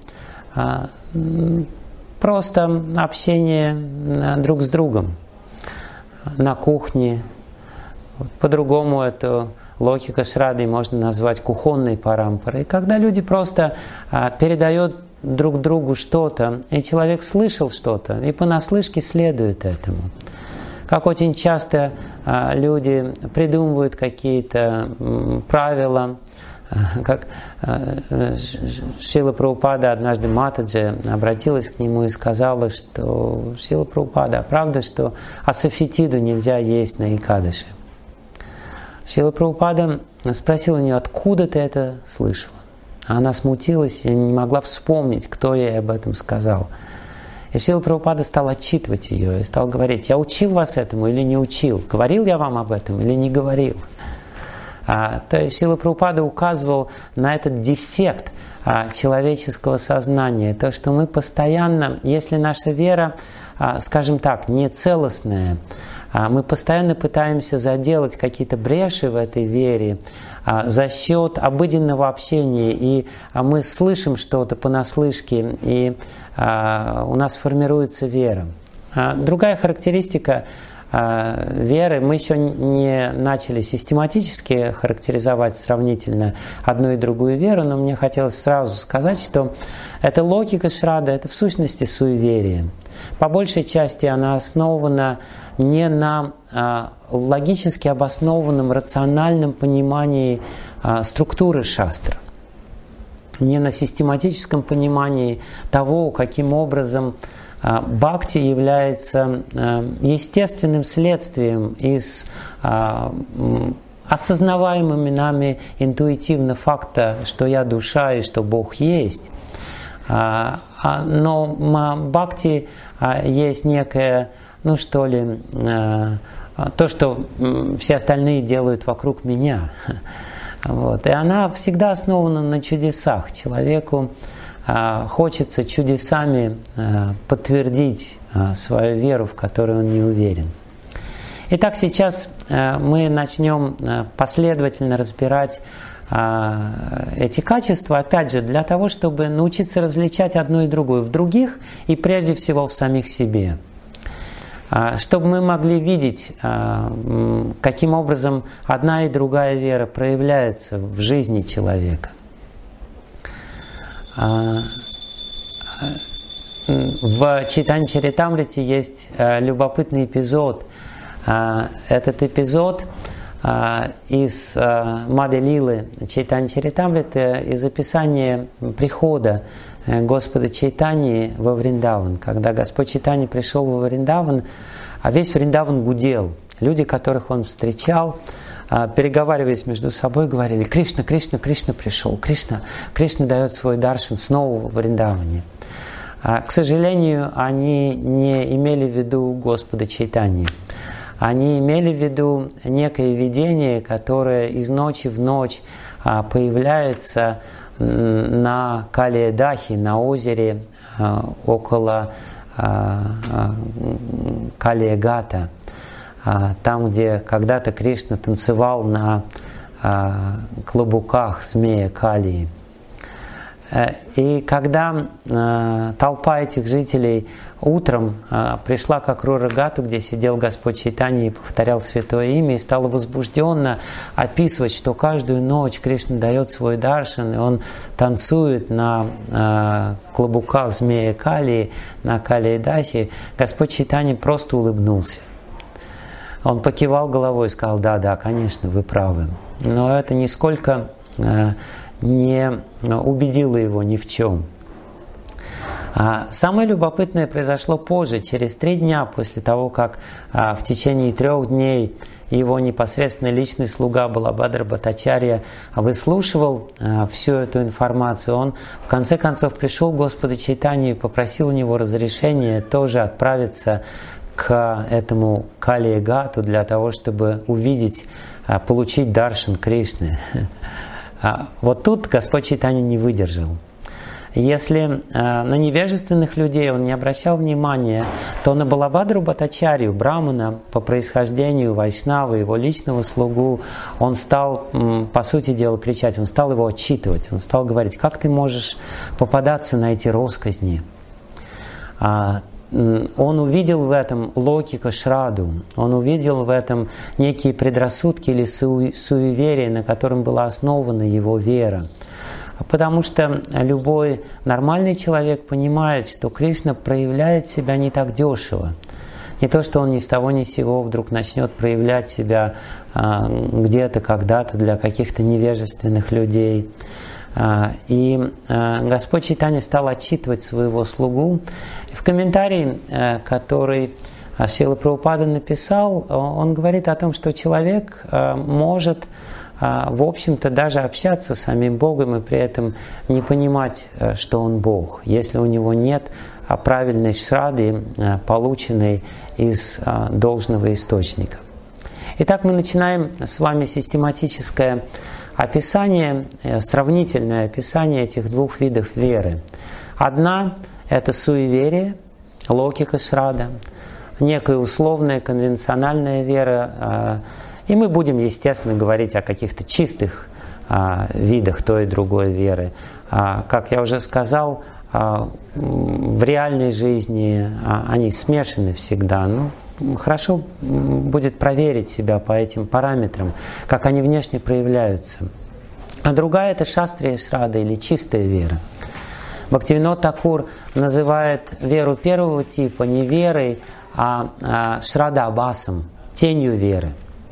просто общения друг с другом на кухне. По-другому это лоукика шрадой можно назвать кухонной парампарой. Когда люди просто передают друг другу что-то, и человек слышал что-то, и понаслышке следует этому. Как очень часто люди придумывают какие-то правила, как Шрила Прабхупада однажды Матаджи обратилась к нему и сказала, что Шрила Прабхупада, а правда, что асафетиду нельзя есть на Экадаши? Шрила Прабхупада спросила у нее, откуда ты это слышала? Она смутилась и не могла вспомнить, кто ей об этом сказал. И Шрила Прабхупада стал отчитывать ее и стал говорить, я учил вас этому или не учил? Говорил я вам об этом или не говорил? То есть Шрила Прабхупада указывал на этот дефект человеческого сознания, то, что мы постоянно, если наша вера, скажем так, не целостная, мы постоянно пытаемся заделать какие-то бреши в этой вере за счет обыденного общения, и мы слышим что-то понаслышке, и у нас формируется вера. Другая характеристика веры, мы еще не начали систематически характеризовать сравнительно одну и другую веру, но мне хотелось сразу сказать, что это лоукика шрада, это в сущности суеверие. По большей части она основана не на логически обоснованном, рациональном понимании структуры шастр, не на систематическом понимании того, каким образом бхакти является естественным следствием из осознаваемыми нами интуитивно факта, что я душа и что Бог есть. Но бхакти есть некое, то, что все остальные делают вокруг меня. Вот. И она всегда основана на чудесах. Человеку хочется чудесами подтвердить свою веру, в которой он не уверен. Итак, сейчас мы начнем последовательно разбирать эти качества, опять же, для того, чтобы научиться различать одно и другое в других и прежде всего в самих себе. Чтобы мы могли видеть, каким образом одна и другая вера проявляется в жизни человека. В Чайтанья Чаритамрите есть любопытный эпизод. Этот эпизод из Мадха-лилы Чайтанья Чаритамрита, из описания прихода Господа Чайтаньи во Вриндаван. Когда Господь Чайтанья пришел во Вриндаван, а весь Вриндаван гудел. Люди, которых он встречал, переговариваясь между собой, говорили: Кришна, Кришна, Кришна пришел, Кришна дает свой даршан снова в Вриндаване. К сожалению, они не имели в виду Господа Чайтаньи. Они имели в виду некое видение, которое из ночи в ночь появляется на Калиядахе, на озере около Калиягата, там, где когда-то Кришна танцевал на клобуках змея Калии. И когда толпа этих жителей утром пришла к Акрура-Гату, где сидел Господь Чайтанья и повторял святое имя, и стала возбужденно описывать, что каждую ночь Кришна дает свой даршан, и он танцует на клобуках змея Калии, на Калиядахе, Господь Чайтанья просто улыбнулся. Он покивал головой и сказал: да, конечно, вы правы. Но это нисколько не убедило его ни в чем. Самое любопытное произошло позже, через 3 дня после того, как в течение 3 дней его непосредственно личный слуга Балабхадра Бхаттачарья выслушивал всю эту информацию. Он в конце концов пришел к Господу Чайтанье и попросил у него разрешения тоже отправиться к этому Калиягату для того, чтобы увидеть, получить даршан Кришны. Вот тут Господь Чайтанья не выдержал. Если на невежественных людей он не обращал внимания, то на Балабхадру Бхаттачарью, брамана по происхождению, вайшнава, его личного слугу, он стал, по сути дела, кричать, он стал его отчитывать, он стал говорить: как ты можешь попадаться на эти росказни? Он увидел в этом локика шраду, он увидел в этом некие предрассудки или суеверия, на котором была основана его вера. Потому что любой нормальный человек понимает, что Кришна проявляет себя не так дешево. Не то, что он ни с того ни с сего вдруг начнет проявлять себя где-то, когда-то для каких-то невежественных людей. И Господь Чайтанья стал отчитывать своего слугу. В комментарии, который Шрила Прабхупада написал, он говорит о том, что человек может, в общем-то, даже общаться с самим Богом и при этом не понимать, что он Бог, если у него нет правильной шрады, полученной из должного источника. Итак, мы начинаем с вами систематическое описание, сравнительное описание этих 2 видов веры. Одна – это суеверие, локика шрада, некая условная, конвенциональная вера. И мы будем, естественно, говорить о каких-то чистых видах той и другой веры. Как я уже сказал, в реальной жизни они смешаны всегда. Хорошо будет проверить себя по этим параметрам, как они внешне проявляются. А другая – это шастрия шрада или чистая вера. Бхактивинод Такур называет веру первого типа не верой, а шрада-абасом, тенью веры.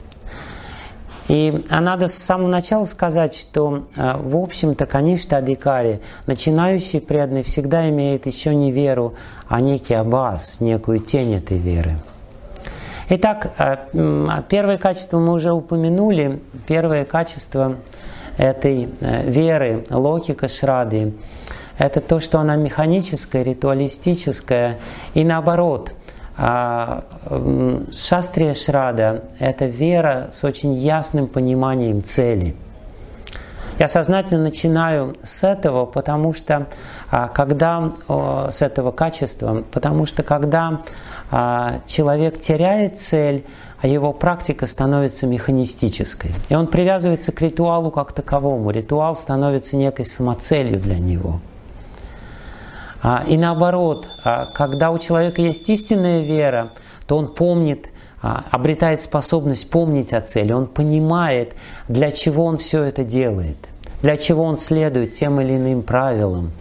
И надо с самого начала сказать, что, в общем-то, Каништа Адхикари, начинающий преданный, всегда имеет еще не веру, а некий абас, некую тень этой веры. Итак, первое качество мы уже упомянули. Первое качество этой веры, локика шрады, это то, что она механическая, ритуалистическая. И наоборот, шастрия шрада – это вера с очень ясным пониманием цели. Я сознательно начинаю с этого, потому что с этого качества, потому что когда человек теряет цель, его практика становится механистической. И он привязывается к ритуалу как таковому. Ритуал становится некой самоцелью для него. И наоборот, когда у человека есть истинная вера, то он помнит, обретает способность помнить о цели. Он понимает, для чего он все это делает, для чего он следует тем или иным правилам.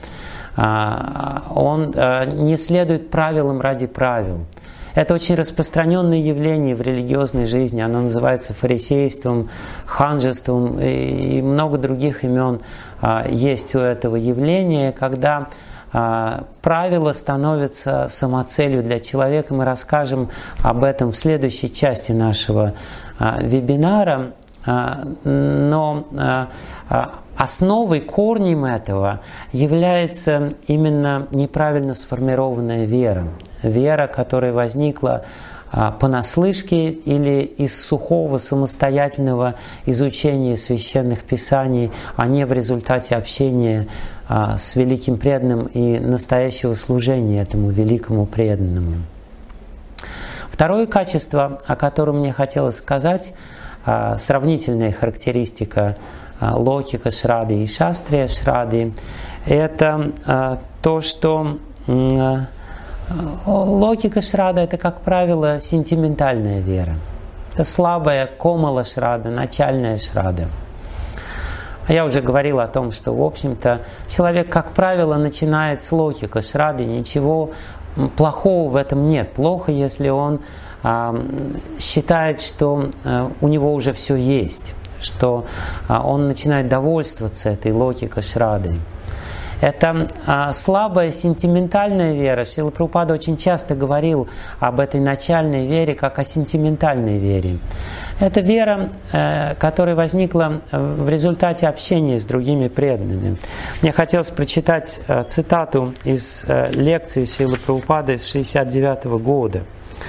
Он не следует правилам ради правил. Это очень распространенное явление в религиозной жизни. Оно называется фарисейством, ханжеством и много других имен есть у этого явления, когда правила становятся самоцелью для человека. Мы расскажем об этом в следующей части нашего вебинара. но основой, корнем этого является именно неправильно сформированная вера. Вера, которая возникла понаслышке или из сухого самостоятельного изучения священных писаний, а не в результате общения с великим преданным и настоящего служения этому великому преданному. Второе качество, о котором мне хотелось сказать, сравнительная характеристика логика Шрады и Шастрия Шрады, это то, что логика Шрада — это, как правило, сентиментальная вера. Это слабая комала Шрада, начальная Шрада. Я уже говорил о том, что, в общем-то, человек, как правило, начинает с логика Шрады, ничего плохого в этом нет. Плохо, если он считает, что у него уже все есть, что он начинает довольствоваться этой логикой Шрады. Это слабая сентиментальная вера. Шрила Прабхупада очень часто говорил об этой начальной вере как о сентиментальной вере. Это вера, которая возникла в результате общения с другими преданными. Мне хотелось прочитать цитату из лекции Шрилы Прабхупады с 1969 года.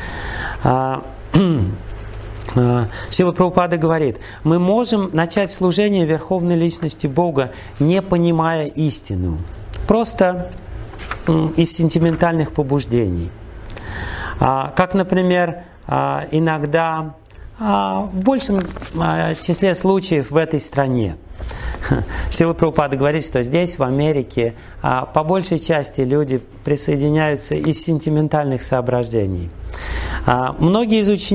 Шрила Прабхупада говорит: мы можем начать служение Верховной Личности Бога, не понимая истину, просто из сентиментальных побуждений. Как, например, иногда, в большем числе случаев в этой стране, Шрила Прабхупада говорит, что здесь, в Америке, по большей части люди присоединяются из сентиментальных соображений. Многие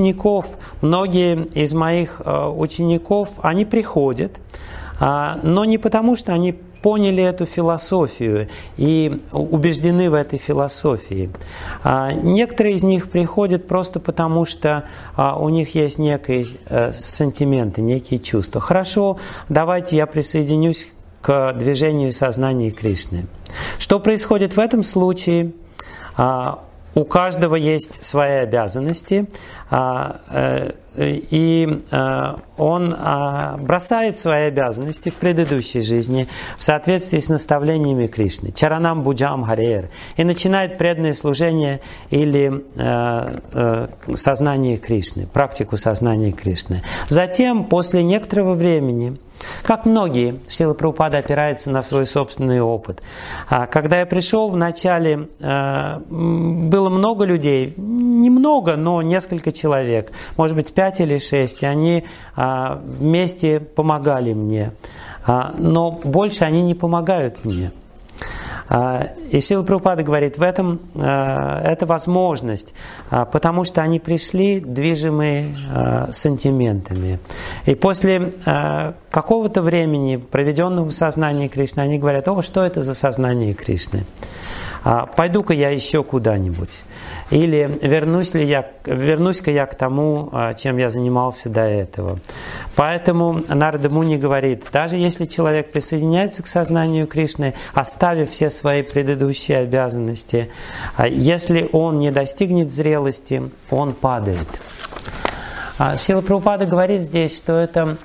из моих учеников, они приходят, но не потому, что они поняли эту философию и убеждены в этой философии. Некоторые из них приходят просто потому, что у них есть некие сантименты, некие чувства. Хорошо, давайте я присоединюсь к движению сознания Кришны. Что происходит в этом случае? У каждого есть свои обязанности, и он бросает свои обязанности в предыдущей жизни в соответствии с наставлениями Кришны. Чаранам буджам харер. И начинает преданное служение или сознание Кришны, практику сознания Кришны. Затем, после некоторого времени, как многие, Шрила Прабхупада опирается на свой собственный опыт. Когда я пришел, вначале было много людей, немного, но несколько человек, может быть 5 или 6, и они вместе помогали мне. Но больше они не помогают мне. И Шрила Прабхупада говорит, в этом это возможность, потому что они пришли движимые сантиментами. И после какого-то времени, проведенного в сознании Кришны, они говорят: о, что это за сознание Кришны? Пойду-ка я еще куда-нибудь. Или вернусь-ка я к тому, чем я занимался до этого. Поэтому Нарада Муни говорит, даже если человек присоединяется к сознанию Кришны, оставив все свои предыдущие обязанности, если он не достигнет зрелости, он падает. Шрила Прабхупада говорит здесь, что это,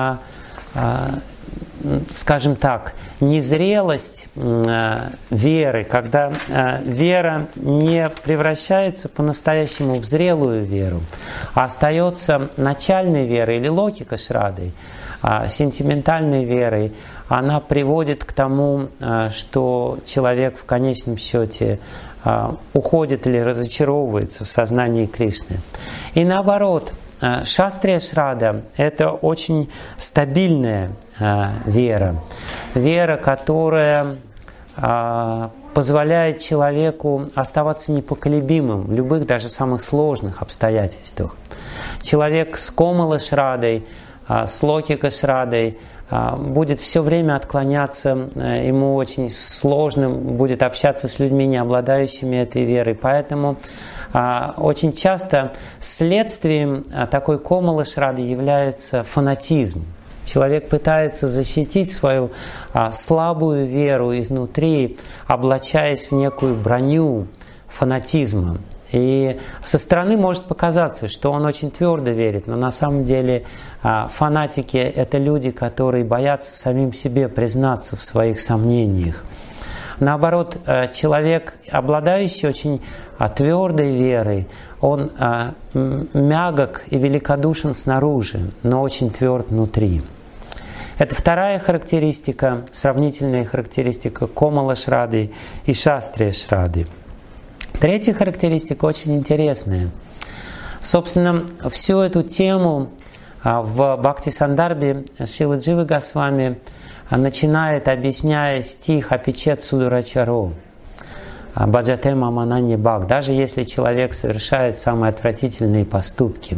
скажем так, незрелость веры, когда вера не превращается по-настоящему в зрелую веру, а остается начальной верой или логика Шрадой, сентиментальной верой, она приводит к тому, что человек в конечном счете уходит или разочаровывается в сознании Кришны. И наоборот, Шастрия Шрада – это очень стабильная вера. Вера, которая позволяет человеку оставаться непоколебимым в любых, даже самых сложных обстоятельствах. Человек с Комала Шрадой, с Локика Шрадой будет все время отклоняться, ему очень сложно будет общаться с людьми, не обладающими этой верой. Поэтому очень часто следствием такой Комала Шрады является фанатизм. Человек пытается защитить свою слабую веру изнутри, облачаясь в некую броню фанатизма. И со стороны может показаться, что он очень твердо верит, но на самом деле фанатики – это люди, которые боятся самим себе признаться в своих сомнениях. Наоборот, человек, обладающий очень твердой верой, он мягок и великодушен снаружи, но очень тверд внутри. Это вторая характеристика, сравнительная характеристика Комала Шрады и Шастрия Шрады. Третья характеристика очень интересная. Собственно, всю эту тему в Бхакти Сандарбе Шрила Джива Госвами начинает, объясняя стих Апичет Судурачаро, Баджате Мамананья Бхак, даже если человек совершает самые отвратительные поступки.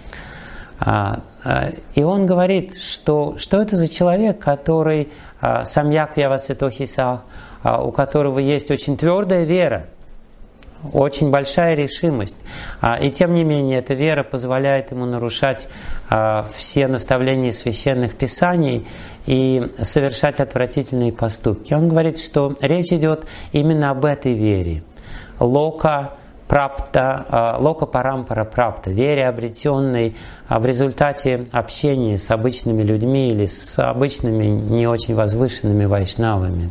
И он говорит, что это за человек, который самьяк вьяваситохиса, у которого есть очень твердая вера, очень большая решимость. И тем не менее, эта вера позволяет ему нарушать все наставления священных писаний и совершать отвратительные поступки. Он говорит, что речь идет именно об этой вере. Лока парампара прапта, вере, обретенной в результате общения с обычными людьми или с обычными не очень возвышенными вайшнавами.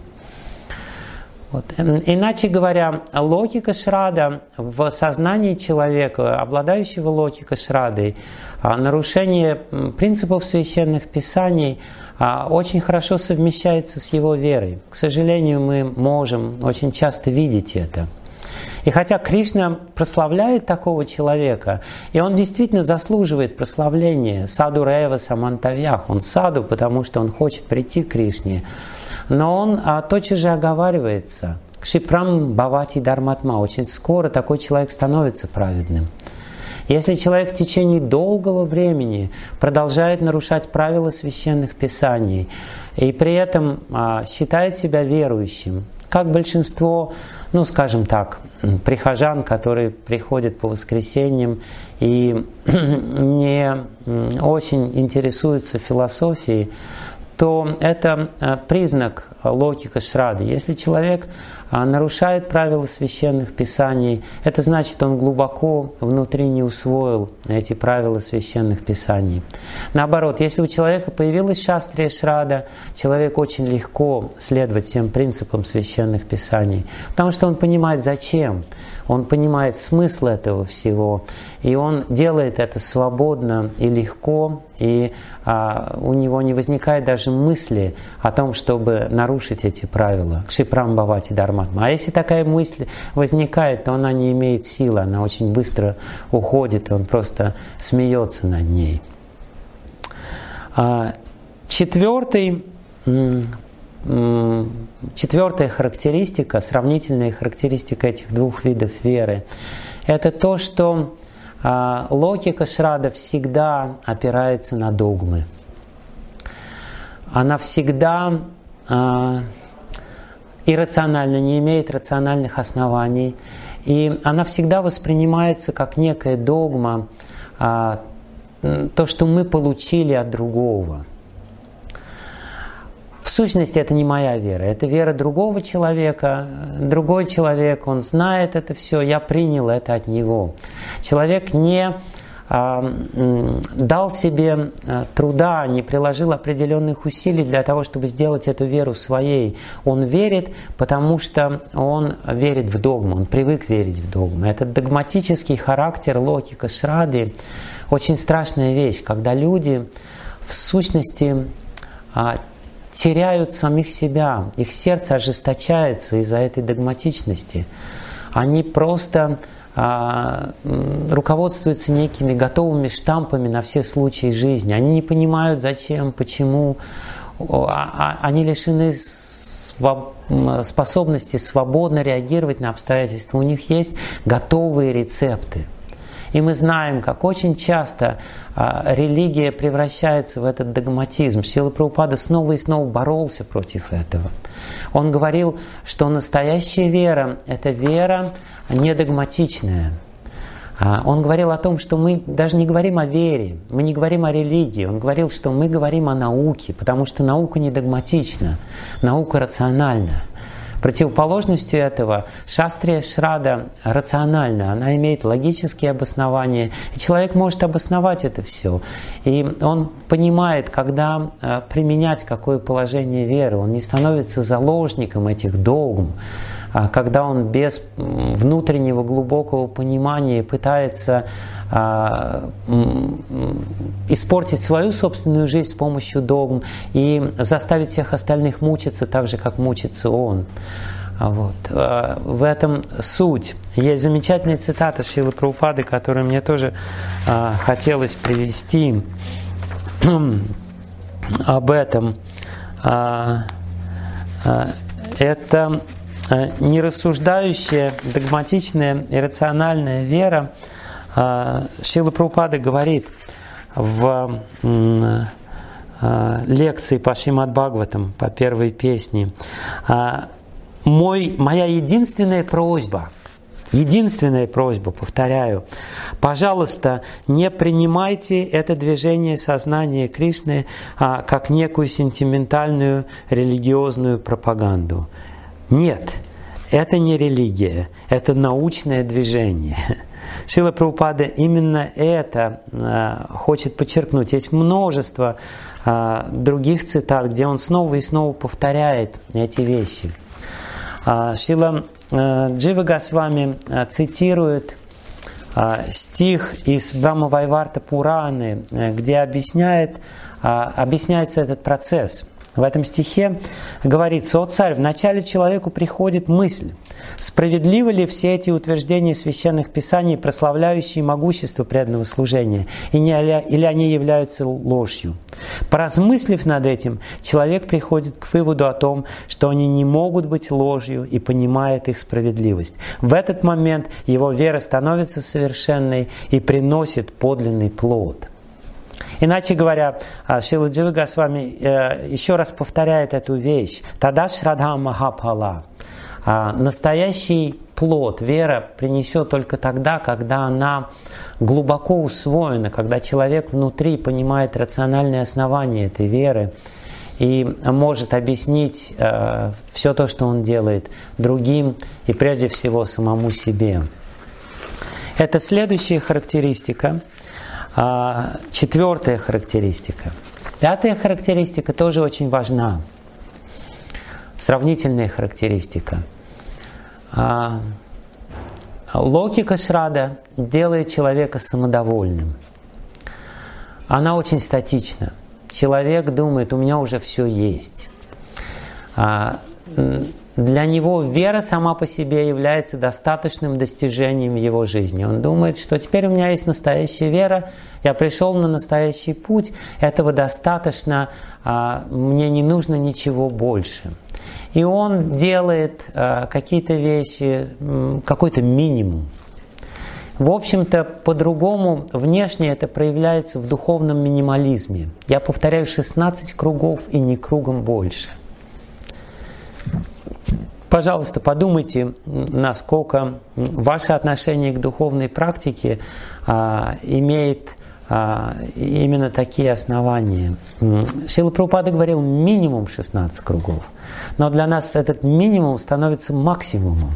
Вот. Иначе говоря, логика Шрада в сознании человека, обладающего логикой Шрадой, нарушение принципов священных писаний очень хорошо совмещается с его верой. К сожалению, мы можем очень часто видеть это. И хотя Кришна прославляет такого человека, и он действительно заслуживает прославления, саду Рева Самантавьях, он саду, потому что он хочет прийти к Кришне, но он тотчас же оговаривается. Кшипрам Бхавати Дарматма. Очень скоро такой человек становится праведным. Если человек в течение долгого времени продолжает нарушать правила священных писаний и при этом считает себя верующим, как большинство, скажем так, прихожан, которые приходят по воскресеньям и не очень интересуются философией, то это признак логики Шрады. Если человек нарушает правила священных писаний, это значит, он глубоко внутри не усвоил эти правила священных писаний. Наоборот, если у человека появилась Шастрия Шрада, человек очень легко следовать всем принципам священных писаний, потому что он понимает, зачем, он понимает смысл этого всего, и он делает это свободно и легко, и у него не возникает даже мысли о том, чтобы нарушить эти правила. Кшипрам Бхавати Дарматма. А если такая мысль возникает, то она не имеет силы, она очень быстро уходит, и он просто смеется над ней. Четвертая характеристика, сравнительная характеристика этих двух видов веры, это то, что логика Шрада всегда опирается на догмы. Она всегда иррациональна, не имеет рациональных оснований. И она всегда воспринимается как некая догма, то, что мы получили от другого. В сущности, это не моя вера, это вера другого человека. Другой человек, он знает это все, я принял это от него. Человек не дал себе труда, не приложил определенных усилий для того, чтобы сделать эту веру своей. Он верит, потому что он верит в догму, он привык верить в догму. Этот догматический характер логика Шрады – очень страшная вещь, когда люди в сущности теряют самих себя, их сердце ожесточается из-за этой догматичности. Они просто руководствуются некими готовыми штампами на все случаи жизни. Они не понимают, зачем, почему. Они лишены способности свободно реагировать на обстоятельства. У них есть готовые рецепты. И мы знаем, как очень часто религия превращается в этот догматизм. Шрила Прабхупада снова и снова боролся против этого. Он говорил, что настоящая вера – это вера не догматичная. Он говорил о том, что мы даже не говорим о вере, мы не говорим о религии. Он говорил, что мы говорим о науке, потому что наука не догматична, наука рациональна. Противоположностью этого шастрия шрада рациональна, она имеет логические обоснования, и человек может обосновать это все. И он понимает, когда применять какое положение веры, он не становится заложником этих догм, когда он без внутреннего глубокого понимания пытается испортить свою собственную жизнь с помощью догм и заставить всех остальных мучиться так же, как мучится он. Вот. В этом суть. Есть замечательная цитата Шрилы Прабхупады, которую мне тоже хотелось привести об этом. Это нерассуждающая, догматичная, иррациональная вера. Шрила Прабхупада говорит в лекции по Шримад Бхагаватам, по первой песне: моя единственная просьба, повторяю, пожалуйста, не принимайте это движение сознания Кришны как некую сентиментальную религиозную пропаганду. Нет, это не религия, это научное движение. Шрила Прабхупада именно это хочет подчеркнуть. Есть множество других цитат, где он снова и снова повторяет эти вещи. Шрила Джива Госвами цитирует стих из Брахма-вайварта Пураны, где объясняется этот процесс. В этом стихе говорится: «О царь, вначале человеку приходит мысль, справедливы ли все эти утверждения священных писаний, прославляющие могущество преданного служения, или они являются ложью? Поразмыслив над этим, человек приходит к выводу о том, что они не могут быть ложью, и понимает их справедливость. В этот момент его вера становится совершенной и приносит подлинный плод». Иначе говоря, Шрила Джива Госвами еще раз повторяет эту вещь. «Тада шрадха махапхала». Настоящий плод, вера принесет только тогда, когда она глубоко усвоена, когда человек внутри понимает рациональные основания этой веры и может объяснить все то, что он делает, другим и прежде всего самому себе. Это следующая характеристика. Четвертая характеристика. Пятая характеристика тоже очень важна. Сравнительная характеристика. Логика шрада делает человека самодовольным. Она очень статична. Человек думает: у меня уже все есть. Для него вера сама по себе является достаточным достижением в его жизни. Он думает, что теперь у меня есть настоящая вера, я пришел на настоящий путь, этого достаточно, мне не нужно ничего больше. И он делает какие-то вещи, какой-то минимум. В общем-то, по-другому внешне это проявляется в духовном минимализме. Я повторяю 16 кругов и не кругом больше. Пожалуйста, подумайте, насколько ваше отношение к духовной практике имеет именно такие основания. Шрила Прабхупада говорил минимум 16 кругов, но для нас этот минимум становится максимумом.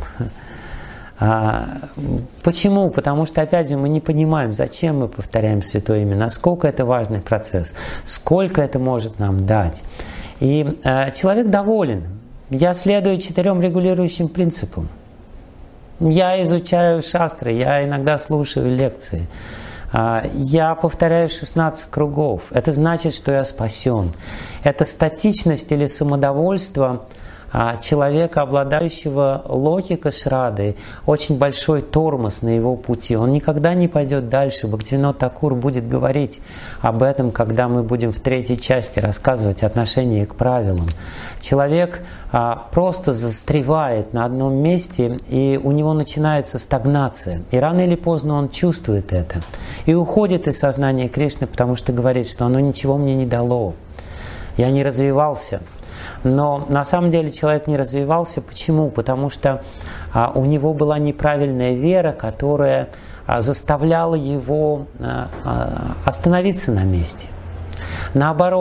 Почему? Потому что, опять же, мы не понимаем, зачем мы повторяем Святое Имя, насколько это важный процесс, сколько это может нам дать. И человек доволен. Я следую 4 регулирующим принципам. Я изучаю шастры, я иногда слушаю лекции. Я повторяю 16 кругов. Это значит, что я спасен. Это статичность или самодовольство человека, обладающего логикой шрады, очень большой тормоз на его пути. Он никогда не пойдет дальше. Бхактивинод Такур будет говорить об этом, когда мы будем в 3-й части рассказывать отношение к правилам. Человек просто застревает на одном месте, и у него начинается стагнация. И рано или поздно он чувствует это. И уходит из сознания Кришны, потому что говорит, что оно ничего мне не дало. Я не развивался. Но на самом деле человек не развивался. Почему? Потому что у него была неправильная вера, которая заставляла его остановиться на месте. Наоборот,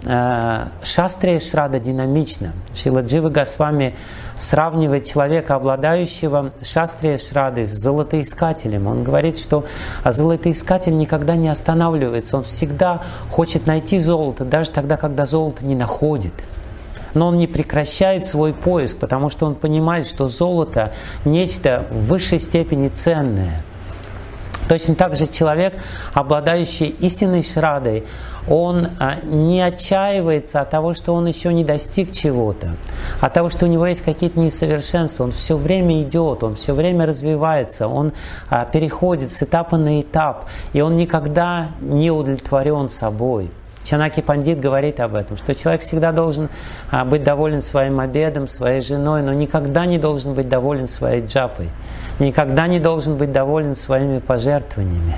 Шастрия Шрада динамична. Шрила Джива Госвами сравнивает человека, обладающего Шастрия Шрадой, с золотоискателем. Он говорит, что золотоискатель никогда не останавливается, он всегда хочет найти золото, даже тогда, когда золото не находит. Но он не прекращает свой поиск, потому что он понимает, что золото – нечто в высшей степени ценное. Точно так же человек, обладающий истинной шрадой, он не отчаивается от того, что он еще не достиг чего-то, от того, что у него есть какие-то несовершенства. Он все время идет, он все время развивается, он переходит с этапа на этап, и он никогда не удовлетворен собой. Чанаки Пандит говорит об этом, что человек всегда должен быть доволен своим обедом, своей женой, но никогда не должен быть доволен своей джапой, никогда не должен быть доволен своими пожертвованиями.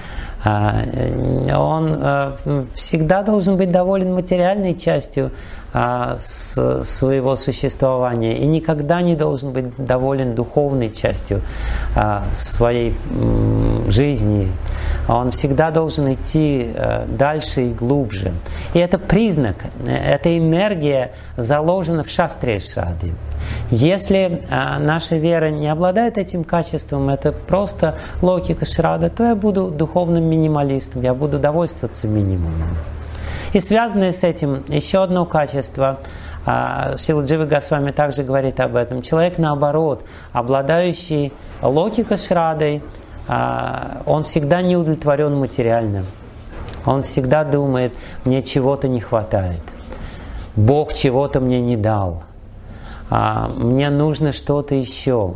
Он всегда должен быть доволен материальной частью своего существования и никогда не должен быть доволен духовной частью своей жизни. Он всегда должен идти дальше и глубже. И это признак, эта энергия заложена в Шастрия Шрады. Если наша вера не обладает этим качеством, это просто логика Шрада, то я буду духовным минималистом, я буду довольствоваться минимумом. И связанное с этим еще одно качество, Шрила Джива Госвами также говорит об этом. Человек, наоборот, обладающий логикой Шрадой, он всегда не удовлетворен материальным. Он всегда думает, мне чего-то не хватает. Бог чего-то мне не дал. Мне нужно что-то еще.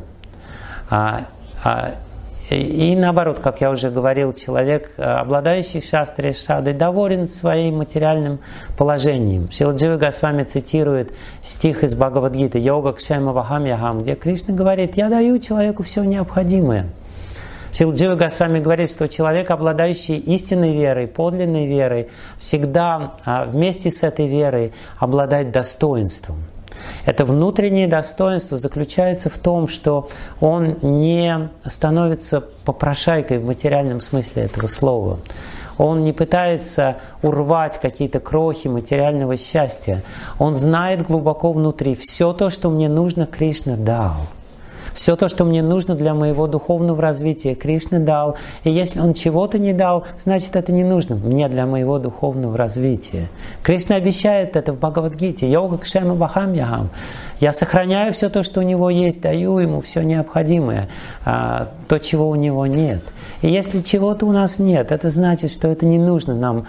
И наоборот, как я уже говорил, человек, обладающий Шастрия Шрадой, доволен своим материальным положением. Шрила Джива Госвами цитирует стих из Бхагавад-гиты «Йога кшема вахам ягам», где Кришна говорит: «Я даю человеку все необходимое». Шрила Джива Госвами говорит, что человек, обладающий истинной верой, подлинной верой, всегда вместе с этой верой обладает достоинством. Это внутреннее достоинство заключается в том, что он не становится попрошайкой в материальном смысле этого слова. Он не пытается урвать какие-то крохи материального счастья. Он знает глубоко внутри: все то, что мне нужно, Кришна дал. Все то, что мне нужно для моего духовного развития, Кришна дал. И если Он чего-то не дал, значит, это не нужно мне для моего духовного развития. Кришна обещает это в Бхагавад-гите. «Йога кшема вахам ягам». Я сохраняю все то, что у него есть, даю ему все необходимое, то, чего у него нет. И если чего-то у нас нет, это значит, что это не нужно нам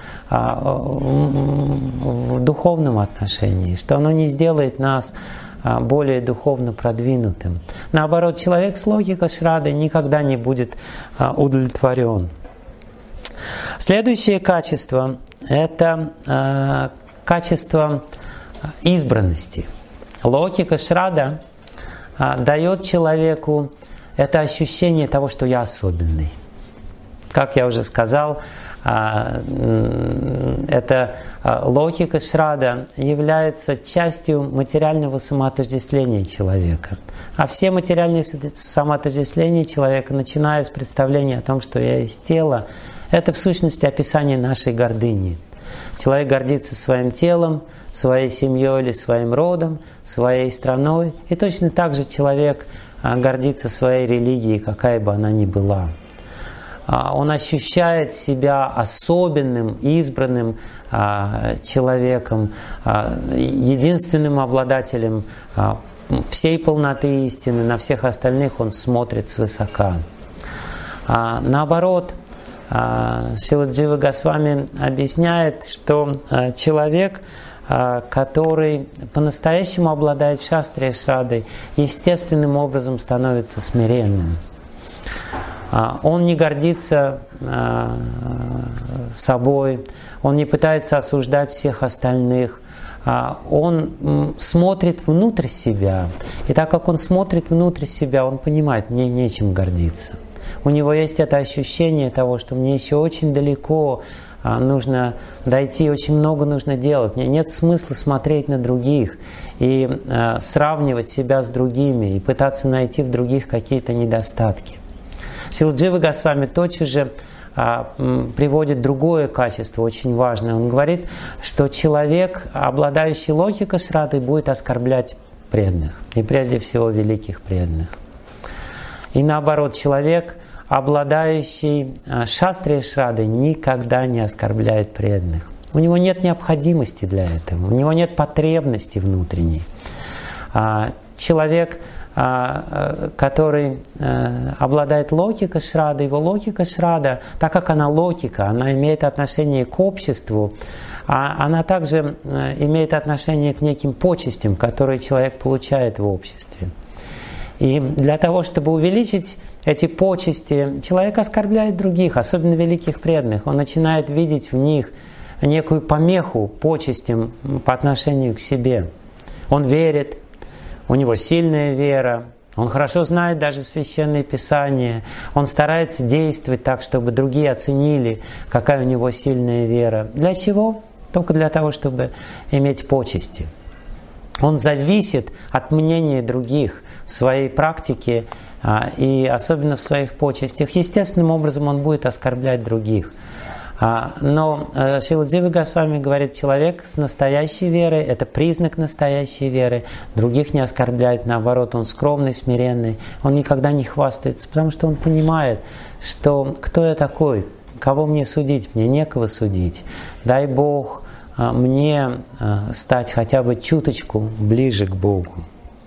в духовном отношении, что оно не сделает нас более духовно продвинутым. Наоборот, человек с логикой Шрады никогда не будет удовлетворен. Следующее качество – это качество избранности. Логика Шрада дает человеку это ощущение того, что я особенный. Как я уже сказал, эта логика Шрада является частью материального самоотождествления человека. А все материальные самоотождествления человека, начиная с представления о том, что я есть тело, это в сущности описание нашей гордыни. Человек гордится своим телом, своей семьей или своим родом, своей страной. И точно так же человек гордится своей религией, какая бы она ни была. Он ощущает себя особенным, избранным человеком, единственным обладателем всей полноты истины. На всех остальных он смотрит свысока. Наоборот, Шрила Джива Госвами объясняет, что человек, который по-настоящему обладает Шастрия Шрадой, естественным образом становится смиренным. Он не гордится собой, он не пытается осуждать всех остальных, он смотрит внутрь себя. И так как он смотрит внутрь себя, он понимает, мне нечем гордиться. У него есть это ощущение того, что мне еще очень далеко нужно дойти, очень много нужно делать. Мне нет смысла смотреть на других и сравнивать себя с другими и пытаться найти в других какие-то недостатки. Шрила Джива Госвами тотчас же приводит другое качество, очень важное. Он говорит, что человек, обладающий локика шрадой, будет оскорблять преданных, и прежде всего великих преданных. И наоборот, человек, обладающий шастрия шрадой, никогда не оскорбляет преданных. У него нет необходимости для этого, у него нет потребности внутренней. Человек, который обладает локика шрадой, его локика шрада, так как она локика, она имеет отношение к обществу, она также имеет отношение к неким почестям, которые человек получает в обществе. И для того, чтобы увеличить эти почести, человек оскорбляет других, особенно великих преданных. Он начинает видеть в них некую помеху почестям по отношению к себе. Он верит, у него сильная вера, он хорошо знает даже Священное Писание, он старается действовать так, чтобы другие оценили, какая у него сильная вера. Для чего? Только для того, чтобы иметь почести. Он зависит от мнения других в своей практике и особенно в своих почестях. Естественным образом он будет оскорблять других. Но Шрила Джива Госвами говорит, человек с настоящей верой, это признак настоящей веры, других не оскорбляет, наоборот, он скромный, смиренный, он никогда не хвастается, потому что он понимает, что кто я такой, кого мне судить, мне некого судить, дай Бог мне стать хотя бы чуточку ближе к Богу.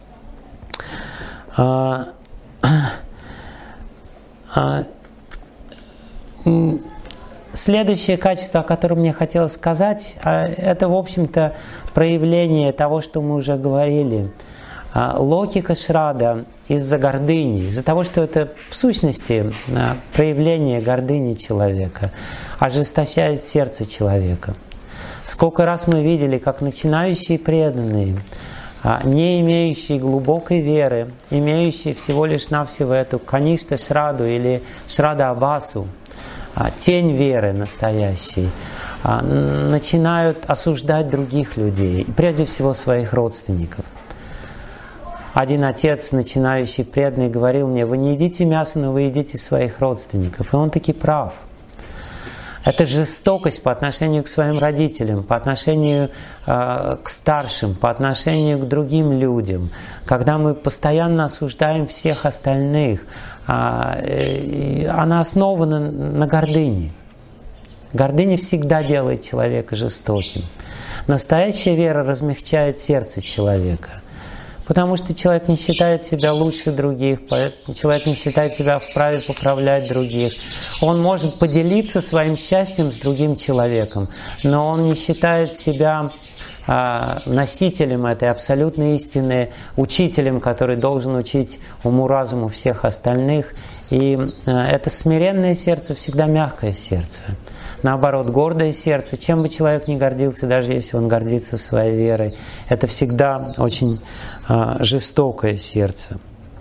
Следующее качество, о котором мне хотелось сказать, это, в общем-то, проявление того, что мы уже говорили. Локика шрада из-за гордыни, из-за того, что это в сущности проявление гордыни человека, ожесточает сердце человека. Сколько раз мы видели, как начинающие преданные, не имеющие глубокой веры, имеющие всего лишь навсего эту каништа шраду или шрада абасу, тень веры настоящей, начинают осуждать других людей, прежде всего своих родственников. Один отец, начинающий преданный, говорил мне: вы не едите мясо, но вы едите своих родственников. И он таки прав. Это жестокость по отношению к своим родителям, по отношению к старшим, по отношению к другим людям. Когда мы постоянно осуждаем всех остальных, она основана на гордыне. Гордыня всегда делает человека жестоким. Настоящая вера размягчает сердце человека. Потому что человек не считает себя лучше других, человек не считает себя вправе поправлять других. Он может поделиться своим счастьем с другим человеком, но он не считает себя носителем этой абсолютной истины, учителем, который должен учить уму-разуму всех остальных. И это смиренное сердце всегда мягкое сердце. Наоборот, гордое сердце, чем бы человек ни гордился, даже если он гордится своей верой, это всегда очень жестокое сердце.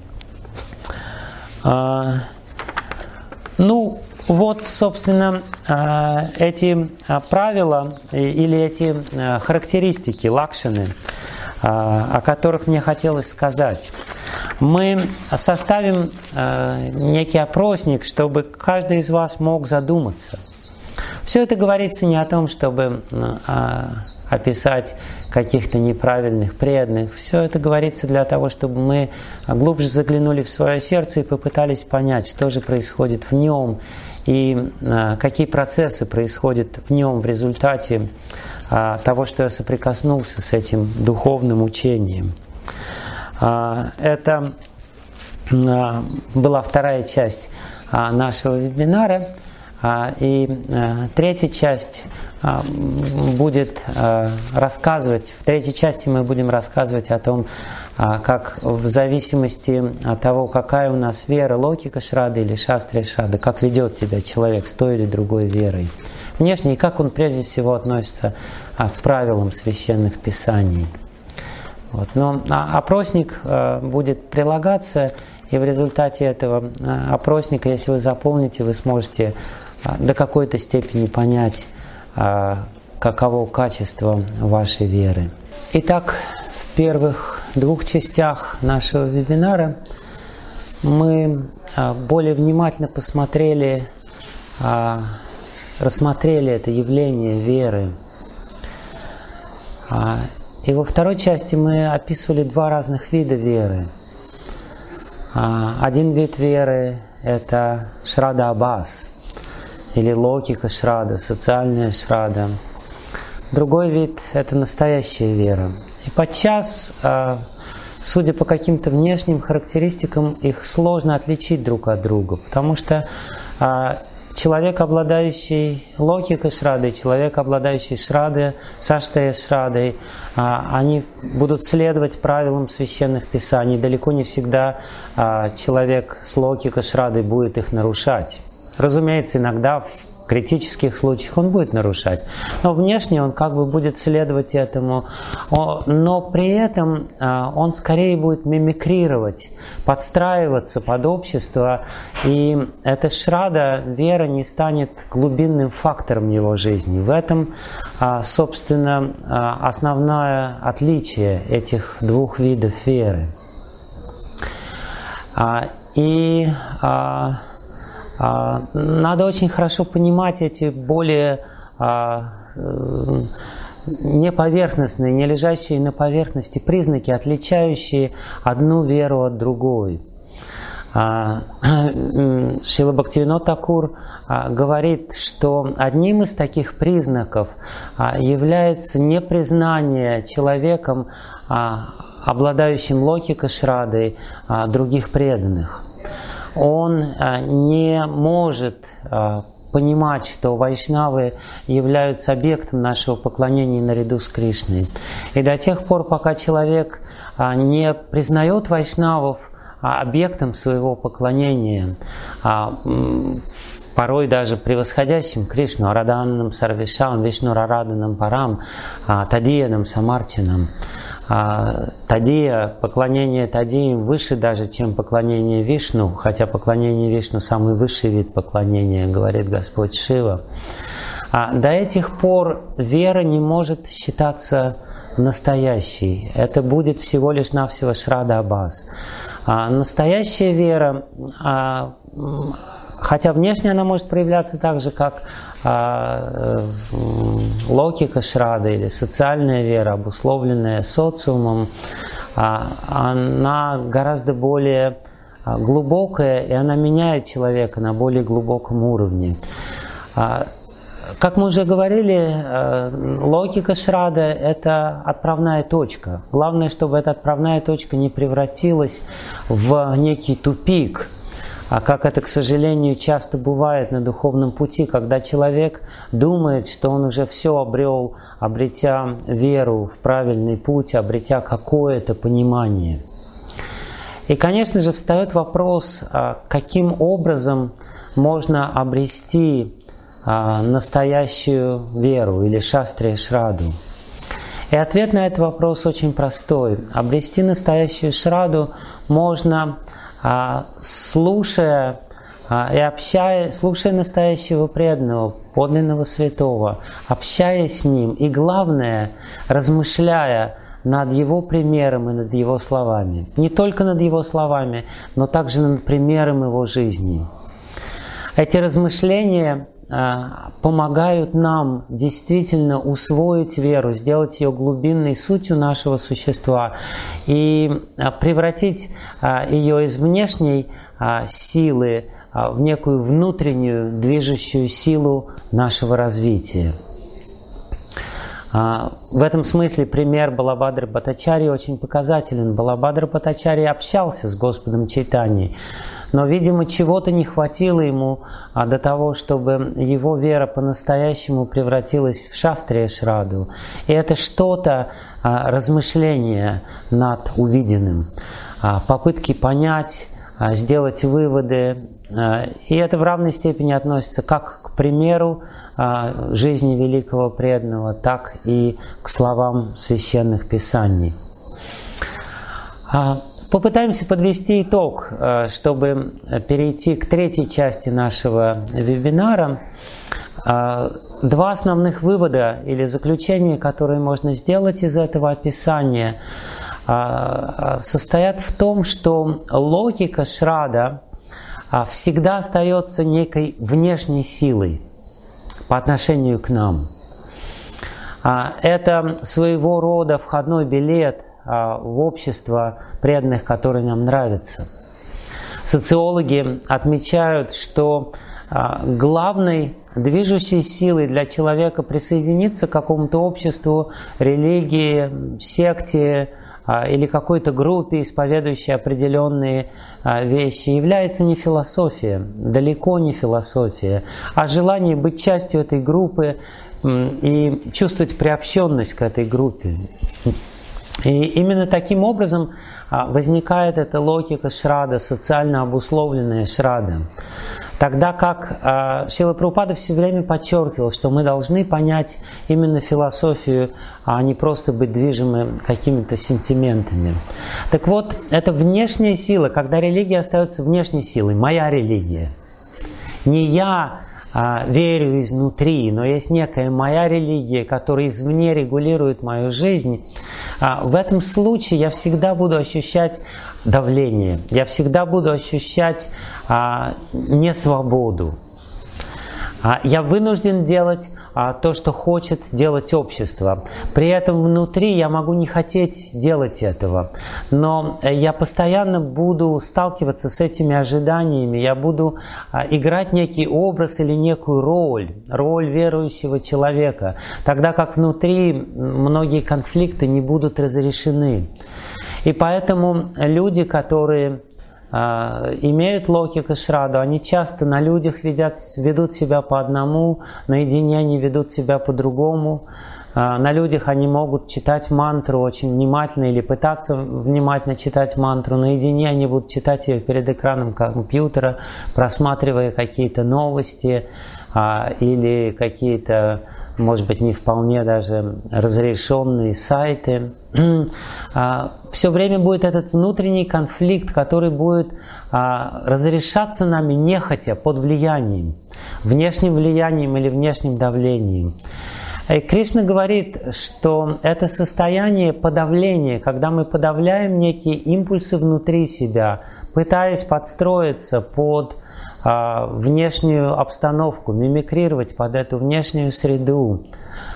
Ну, вот, собственно, эти правила или эти характеристики, лакшаны, о которых мне хотелось сказать. Мы составим некий опросник, чтобы каждый из вас мог задуматься. Все это говорится не о том, чтобы описать каких-то неправильных преданных. Все это говорится для того, чтобы мы глубже заглянули в свое сердце и попытались понять, что же происходит в нем и какие процессы происходят в нем в результате того, что я соприкоснулся с этим духовным учением. Это была вторая часть нашего вебинара. И третья часть будет рассказывать, в третьей части мы будем рассказывать о том, как в зависимости от того, какая у нас вера, локика шрады или шастрия шрады, как ведет себя человек с той или другой верой внешне, и как он прежде всего относится к правилам священных писаний. Вот. Но опросник будет прилагаться, и в результате этого опросника, если вы заполните, вы сможете до какой-то степени понять, каково качество вашей веры. Итак, в первых двух частях нашего вебинара мы более внимательно посмотрели рассмотрели это явление веры. И во второй части мы описывали два разных вида веры. Один вид веры – это шрада аббас, или логика шрада, социальная шрада. Другой вид – это настоящая вера. И подчас, судя по каким-то внешним характеристикам, их сложно отличить друг от друга, потому что человек, обладающий логикой шрадой, человек, обладающий саштая шрадой, они будут следовать правилам священных писаний. Далеко не всегда человек с логикой шрадой будет их нарушать. Разумеется, иногда в критических случаях он будет нарушать, но внешне он как бы будет следовать этому, но при этом он скорее будет мимикрировать, подстраиваться под общество, и эта шрада, вера, не станет глубинным фактором его жизни. В этом, собственно, основное отличие этих двух видов веры. Надо очень хорошо понимать эти более неповерхностные, не лежащие на поверхности признаки, отличающие одну веру от другой. Шрила Бхактивинод Тхакур говорит, что одним из таких признаков является непризнание человеком, обладающим логикой шрадой, других преданных. Он не может понимать, что вайшнавы являются объектом нашего поклонения наряду с Кришной. И до тех пор, пока человек не признает вайшнавов объектом своего поклонения, порой даже превосходящим Кришну, Арадананам Сарвишам, Вишну Рараданам Парам, Тадиянам Самарчанам. Тадия, поклонение Тадиям выше даже, чем поклонение Вишну, хотя поклонение Вишну самый высший вид поклонения, говорит Господь Шива. До этих пор вера не может считаться настоящей. Это будет всего лишь навсего шрада аббас. Настоящая вера, хотя внешне она может проявляться так же, как логика шрада или социальная вера, обусловленная социумом, она гораздо более глубокая, и она меняет человека на более глубоком уровне. Как мы уже говорили, логика шрада – это отправная точка. Главное, чтобы эта отправная точка не превратилась в некий тупик, как это, к сожалению, часто бывает на духовном пути, когда человек думает, что он уже все обрел, обретя веру в правильный путь, обретя какое-то понимание. И, конечно же, встает вопрос, каким образом можно обрести настоящую веру или шастрия шраду. И ответ на этот вопрос очень простой. Обрести настоящую шраду можно, слушая настоящего преданного, подлинного святого, общаясь с ним и, главное, размышляя над его примером и над его словами. Не только над его словами, но также над примером его жизни. Эти размышления помогают нам действительно усвоить веру, сделать ее глубинной сутью нашего существа и превратить ее из внешней силы в некую внутреннюю движущую силу нашего развития. В этом смысле пример Балабхадра Бхаттачарьи очень показателен. Балабхадра Бхаттачарья общался с Господом Чайтаньей, но, видимо, чего-то не хватило ему до того, чтобы его вера по-настоящему превратилась в шастрия шраду. И это что-то размышление над увиденным, попытки понять, сделать выводы. И это в равной степени относится как к примеру жизни великого преданного, так и к словам священных писаний. Попытаемся подвести итог, чтобы перейти к третьей части нашего вебинара. Два основных вывода или заключения, которые можно сделать из этого описания, состоят в том, что логика шрада всегда остается некой внешней силой по отношению к нам. Это своего рода входной билет в общество преданных, которые нам нравятся. Социологи отмечают, что главной движущей силой для человека присоединиться к какому-то обществу, религии, секте или какой-то группе, исповедующей определенные вещи, является не философия, далеко не философия, а желание быть частью этой группы и чувствовать приобщенность к этой группе. И именно таким образом возникает эта логика шрада, социально обусловленная шрада. Тогда как Шрила Прабхупада все время подчеркивал, что мы должны понять именно философию, а не просто быть движимы какими-то сентиментами. Так вот, это внешняя сила, когда религия остается внешней силой, моя религия. Не я верю изнутри, но есть некая моя религия, которая извне регулирует мою жизнь. В этом случае я всегда буду ощущать давление, я всегда буду ощущать несвободу. Я вынужден делать то, что хочет делать общество. При этом внутри я могу не хотеть делать этого. Но я постоянно буду сталкиваться с этими ожиданиями. Я буду играть некий образ или некую роль верующего человека. Тогда как внутри многие конфликты не будут разрешены. И поэтому люди, которые имеют логику шраду, они часто на людях ведут себя по одному, наедине они ведут себя по-другому. На людях они могут читать мантру очень внимательно или пытаться внимательно читать мантру. Наедине они будут читать ее перед экраном компьютера, просматривая какие-то новости или какие-то, может быть, не вполне даже разрешенные сайты. Все время будет этот внутренний конфликт, который будет разрешаться нами нехотя, под влиянием, внешним влиянием или внешним давлением. И Кришна говорит, что это состояние подавления, когда мы подавляем некие импульсы внутри себя, пытаясь подстроиться под внешнюю обстановку, мимикрировать под эту внешнюю среду.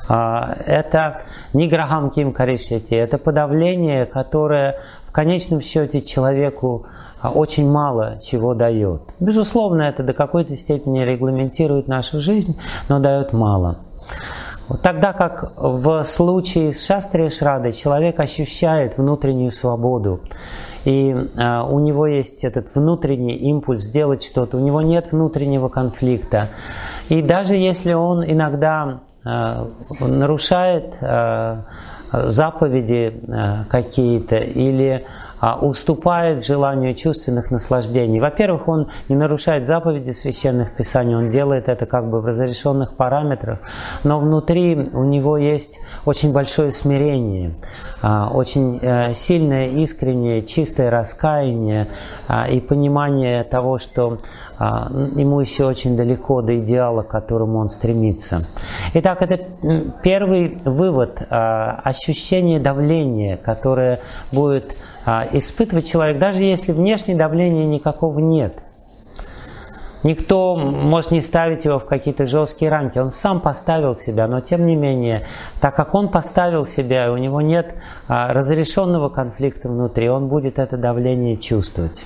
Это ниграхам ким каришьяти, это подавление, которое в конечном счете человеку очень мало чего дает. Безусловно, это до какой-то степени регламентирует нашу жизнь, но дает мало. Тогда как в случае с шастрия шрадой человек ощущает внутреннюю свободу, и у него есть этот внутренний импульс сделать что-то, у него нет внутреннего конфликта. И даже если он иногда нарушает заповеди какие-то или уступает желанию чувственных наслаждений. Во-первых, он не нарушает заповеди священных писаний, он делает это как бы в разрешенных параметрах, но внутри у него есть очень большое смирение, очень сильное, искреннее, чистое раскаяние и понимание того, что ему еще очень далеко до идеала, к которому он стремится. Итак, это первый вывод, ощущение давления, которое будет испытывать человек, даже если внешнего давления никакого нет. Никто может не ставить его в какие-то жесткие рамки. Он сам поставил себя, но тем не менее, так как он поставил себя, у него нет разрешенного конфликта внутри, он будет это давление чувствовать.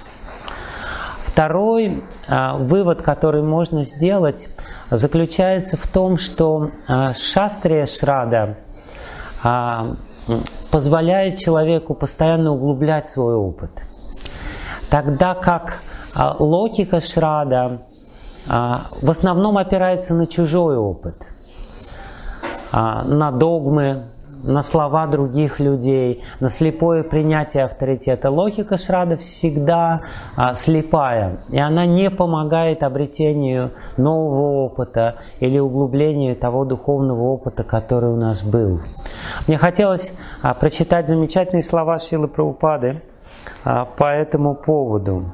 Второй вывод, который можно сделать, заключается в том, что шастрия шрада позволяет человеку постоянно углублять свой опыт. Тогда как логика шрада в основном опирается на чужой опыт, на догмы, на слова других людей, на слепое принятие авторитета. Логика шрада всегда слепая, и она не помогает обретению нового опыта или углублению того духовного опыта, который у нас был. Мне хотелось прочитать замечательные слова Шрилы Прабхупады по этому поводу.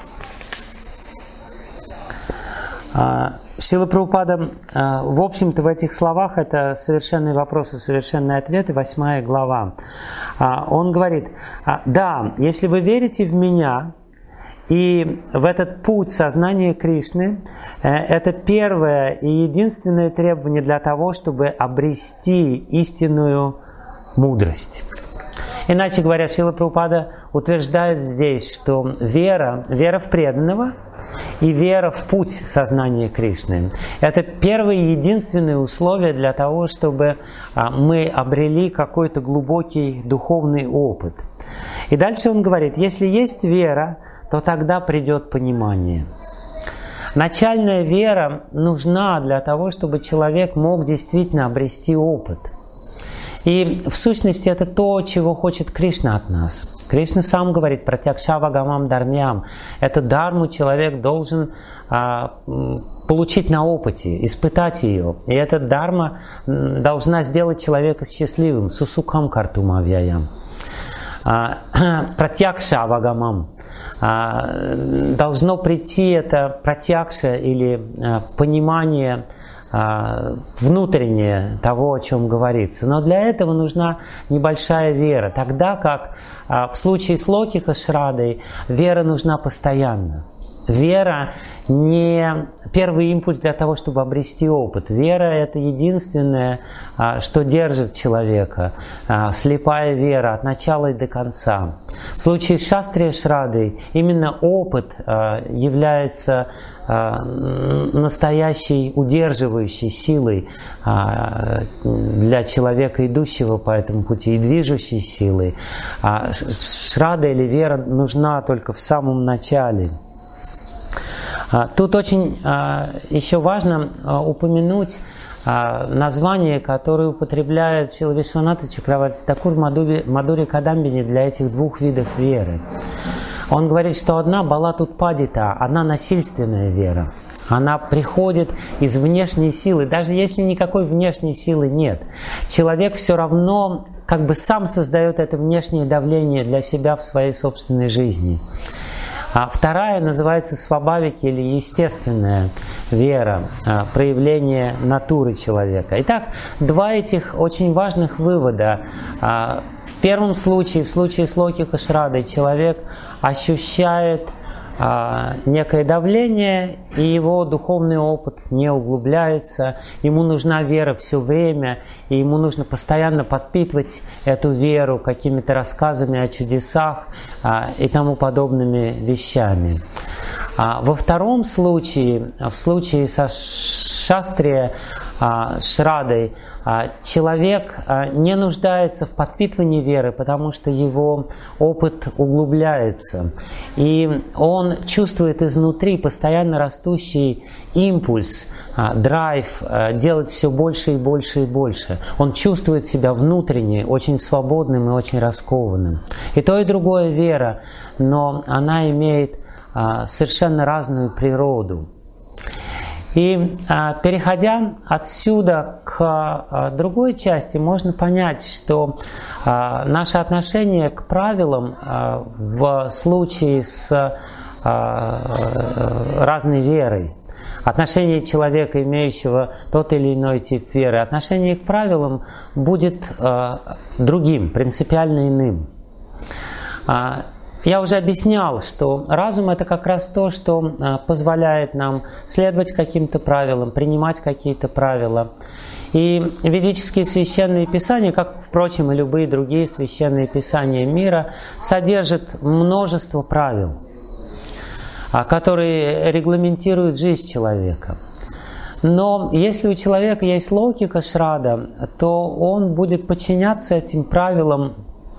Шрила Прабхупада, в общем-то, в этих словах это совершенные вопросы, совершенные ответы, 8 глава. Он говорит: да, если вы верите в меня И в этот путь сознания Кришны это первое и единственное требование для того, чтобы обрести истинную мудрость. Иначе говоря, Шрила Прабхупада утверждает здесь, что вера в преданного и вера в путь сознания Кришны – это первое и единственное условие для того, чтобы мы обрели какой-то глубокий духовный опыт. И дальше он говорит, если есть вера, то тогда придет понимание. Начальная вера нужна для того, чтобы человек мог действительно обрести опыт. И в сущности это то, чего хочет Кришна от нас. Кришна сам говорит про тякшавагамам дармям. Эту дарму человек должен получить на опыте, испытать ее. И эта дарма должна сделать человека счастливым. Сусукам картумавьяям. Пратякшавагамам. Должно прийти это пратякша или понимание внутреннее того, о чем говорится. Но для этого нужна небольшая вера. Тогда как в случае с Локика Шрадой вера нужна постоянно. Вера не первый импульс для того, чтобы обрести опыт. Вера – это единственное, что держит человека. Слепая вера от начала и до конца. В случае с Шастрия Шрадой именно опыт является настояшей удерживающей силой для человека, идущего по этому пути, и движущей силой. Шрада или вера нужна только в самом начале. Тут очень еще важно упомянуть название, которое употребляет Шрила Вишванатха Чакраварти Такур Мадхури Кадамбини для этих двух видов веры. Он говорит, что одна балатутпадита, одна насильственная вера. Она приходит из внешней силы, даже если никакой внешней силы нет. Человек все равно как бы сам создает это внешнее давление для себя в своей собственной жизни. А вторая называется свабавики или естественная вера, проявление натуры человека. Итак, два этих очень важных вывода. В первом случае, в случае с Локика Шрадой, человек ощущает некое давление, и его духовный опыт не углубляется. Ему нужна вера все время, и ему нужно постоянно подпитывать эту веру какими-то рассказами о чудесах и тому подобными вещами. Во втором случае, в случае со Шастрия Шрадой, человек не нуждается в подпитывании веры, потому что его опыт углубляется. И он чувствует изнутри постоянно растущий импульс, драйв делать все больше и больше и больше. Он чувствует себя внутренне очень свободным и очень раскованным. И то, и другое вера, но она имеет совершенно разную природу. И переходя отсюда к другой части, можно понять, что наше отношение к правилам в случае с разной верой, отношение человека, имеющего тот или иной тип веры, отношение к правилам будет другим, принципиально иным. Я уже объяснял, что разум – это как раз то, что позволяет нам следовать каким-то правилам, принимать какие-то правила. И ведические священные писания, как, впрочем, и любые другие священные писания мира, содержат множество правил, которые регламентируют жизнь человека. Но если у человека есть логика Шрада, то он будет подчиняться этим правилам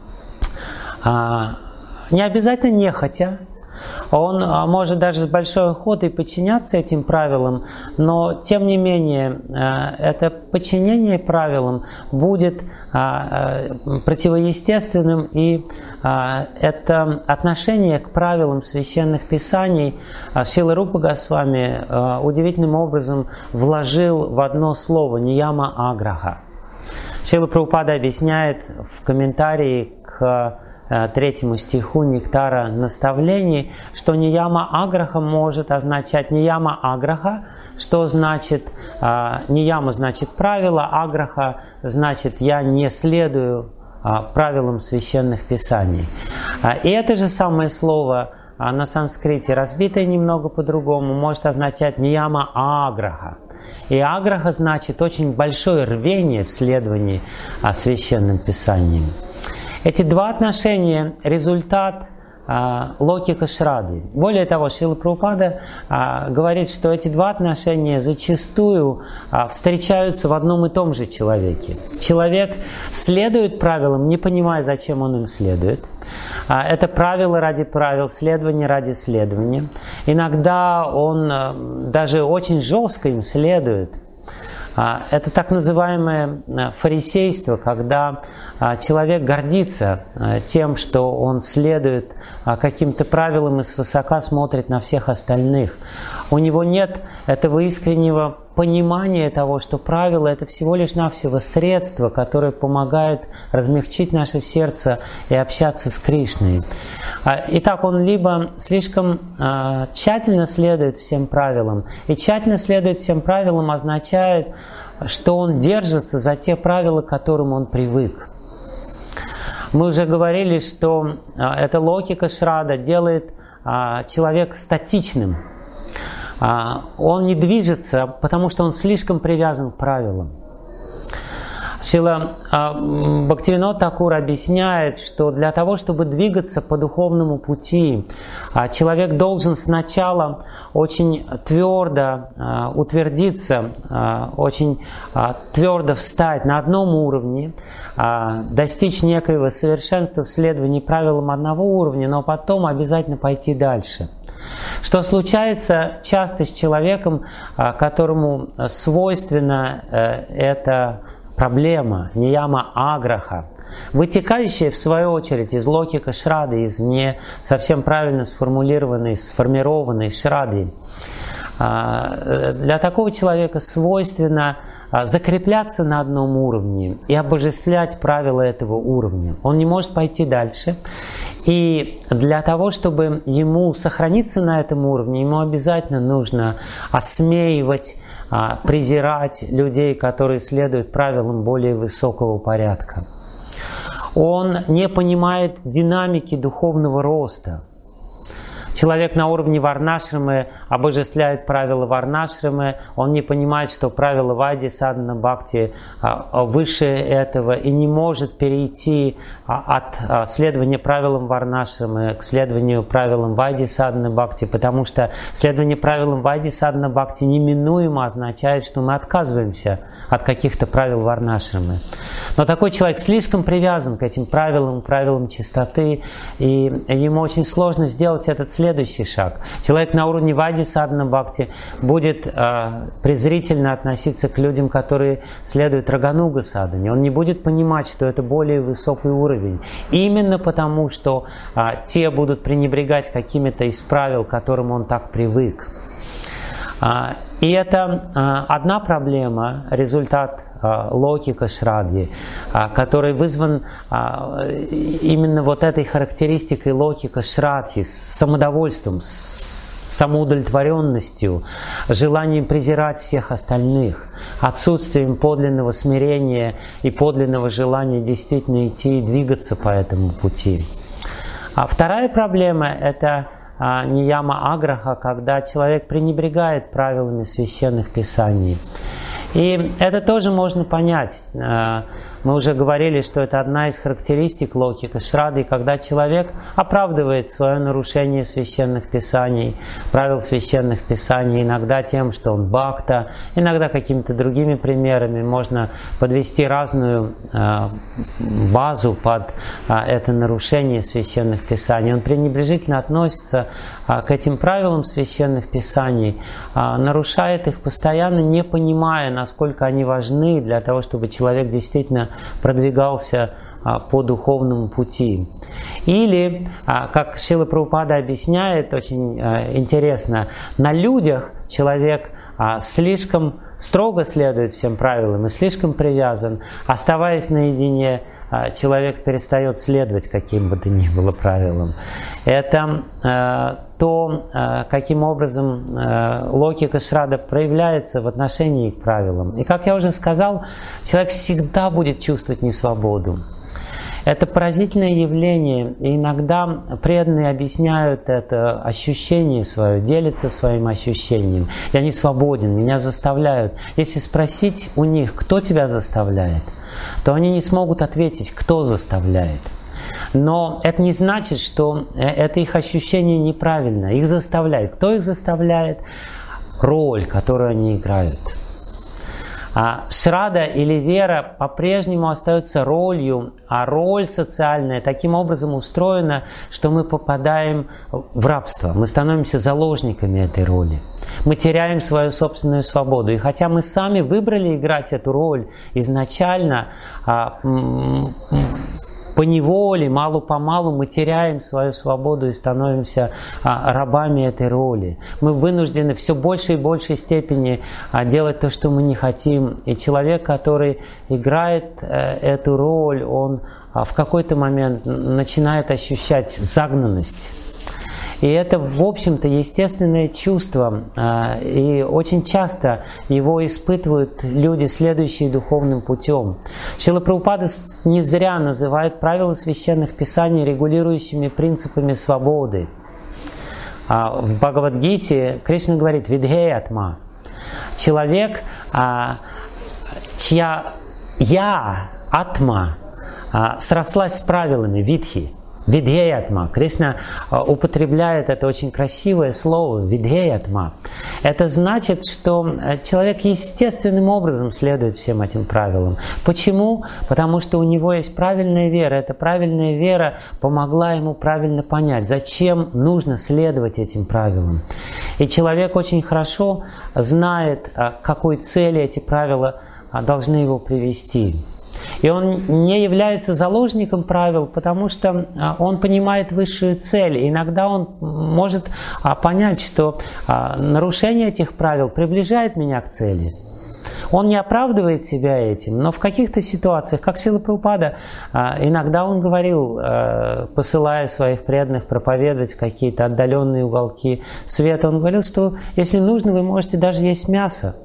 не обязательно нехотя. Он может даже с большой охотой подчиняться этим правилам, но тем не менее это подчинение правилам будет противоестественным, и это отношение к правилам священных писаний Шрила Рупа Госвами удивительным образом вложил в одно слово нияма аграха. Шрила Прабхупада объясняет в комментарии к 3 стиху Нектара наставлений, что нияма аграха может означать нияма аграха, что значит нияма значит правило, аграха значит я не следую правилам священных писаний. И это же самое слово на санскрите, разбитое немного по-другому, может означать нияма аграха. И аграха значит очень большое рвение в следовании священным писаниям. Эти два отношения – результат локика шрады. Более того, Шрила Прабхупада говорит, что эти два отношения зачастую встречаются в одном и том же человеке. Человек следует правилам, не понимая, зачем он им следует. Это правило ради правил, следование ради следования. Иногда он даже очень жестко им следует. Это так называемое фарисейство, когда человек гордится тем, что он следует каким-то правилам и свысока смотрит на всех остальных. У него нет этого искреннего понимания того, что правила – это всего лишь навсего средство, которое помогает размягчить наше сердце и общаться с Кришной. Итак, он либо слишком тщательно следует всем правилам, и тщательно следует всем правилам означает, что он держится за те правила, к которым он привык. Мы уже говорили, что эта логика шрада делает человека статичным. Он не движется, потому что он слишком привязан к правилам. Шрила Бхактивинод Такур объясняет, что для того, чтобы двигаться по духовному пути, человек должен сначала очень твердо утвердиться, очень твердо встать на одном уровне, достичь некоего совершенства в следовании правилам одного уровня, но потом обязательно пойти дальше. Что случается часто с человеком, которому свойственна эта проблема, нияма аграха, вытекающая в свою очередь из логика шрады, из не совсем правильно сформированной шрады. Для такого человека свойственно закрепляться на одном уровне и обожествлять правила этого уровня. Он не может пойти дальше. И для того, чтобы ему сохраниться на этом уровне, ему обязательно нужно осмеивать, презирать людей, которые следуют правилам более высокого порядка. Он не понимает динамики духовного роста. Человек на уровне варнашрамы обожествляет правила варнашрамы, он не понимает, что правила вайди садхана бхакти выше этого и не может перейти от следования правилам варнашрамы к следованию правилам вайди садхана бхакти, потому что следование правилам вайди садхана бхакти неминуемо означает, что мы отказываемся от каких-то правил варнашрамы. Но такой человек слишком привязан к этим правилам чистоты, и ему очень сложно сделать этот следующий шаг. Человек на уровне вайди садхана бхакти будет презрительно относиться к людям, которые следуют рагануга садхане. Он не будет понимать, что это более высокий уровень. Именно потому, что те будут пренебрегать какими-то из правил, к которым он так привык. И это одна проблема, результат логика шради, который вызван именно вот этой характеристикой логика шрадхи, с самодовольством, с самоудовлетворенностью, желанием презирать всех остальных, отсутствием подлинного смирения и подлинного желания действительно идти и двигаться по этому пути. А вторая проблема – это нияма аграха, когда человек пренебрегает правилами священных писаний. И это тоже можно понять. Мы уже говорили, что это одна из характеристик логики шрады, когда человек оправдывает свое нарушение священных писаний, правил священных писаний, иногда тем, что он бхакта, иногда какими-то другими примерами. Можно подвести разную базу под это нарушение священных писаний. Он пренебрежительно относится к этим правилам священных писаний, нарушает их постоянно, не понимая, насколько они важны для того, чтобы человек действительно продвигался по духовному пути. Или, как Шрила Прабхупада объясняет, очень интересно, на людях человек слишком строго следует всем правилам и слишком привязан. Оставаясь наедине, человек перестает следовать каким бы то ни было правилам. Это то, каким образом логика шрада проявляется в отношении к правилам. И как я уже сказал, человек всегда будет чувствовать несвободу. Это поразительное явление, и иногда преданные объясняют это ощущение свое, делятся своим ощущением. Я не свободен, меня заставляют. Если спросить у них, кто тебя заставляет, то они не смогут ответить, кто заставляет. Но это не значит, что это их ощущение неправильно. Их заставляет. Кто их заставляет? Роль, которую они играют. Шрада или вера по-прежнему остается ролью, а роль социальная таким образом устроена, что мы попадаем в рабство, мы становимся заложниками этой роли. Мы теряем свою собственную свободу. И хотя мы сами выбрали играть эту роль изначально, поневоле, мало-помалу мы теряем свою свободу и становимся рабами этой роли. Мы вынуждены все больше и большей степени делать то, что мы не хотим. И человек, который играет эту роль, он в какой-то момент начинает ощущать загнанность. И это, в общем-то, естественное чувство, и очень часто его испытывают люди, следующие духовным путем. Шрила Прабхупада не зря называет правила священных писаний регулирующими принципами свободы. В Бхагавад-гите Кришна говорит «видхеятма». Человек, чья «я», атма, срослась с правилами видхи. Видхеятма. Кришна употребляет это очень красивое слово видхеятма. Это значит, что человек естественным образом следует всем этим правилам. Почему? Потому что у него есть правильная вера. Эта правильная вера помогла ему правильно понять, зачем нужно следовать этим правилам. И человек очень хорошо знает, к какой цели эти правила должны его привести. И он не является заложником правил, потому что он понимает высшую цель. И иногда он может понять, что нарушение этих правил приближает меня к цели. Он не оправдывает себя этим, но в каких-то ситуациях, как Шрила Прабхупада, иногда он говорил, посылая своих преданных проповедовать в какие-то отдаленные уголки света, он говорил, что если нужно, вы можете даже есть мясо.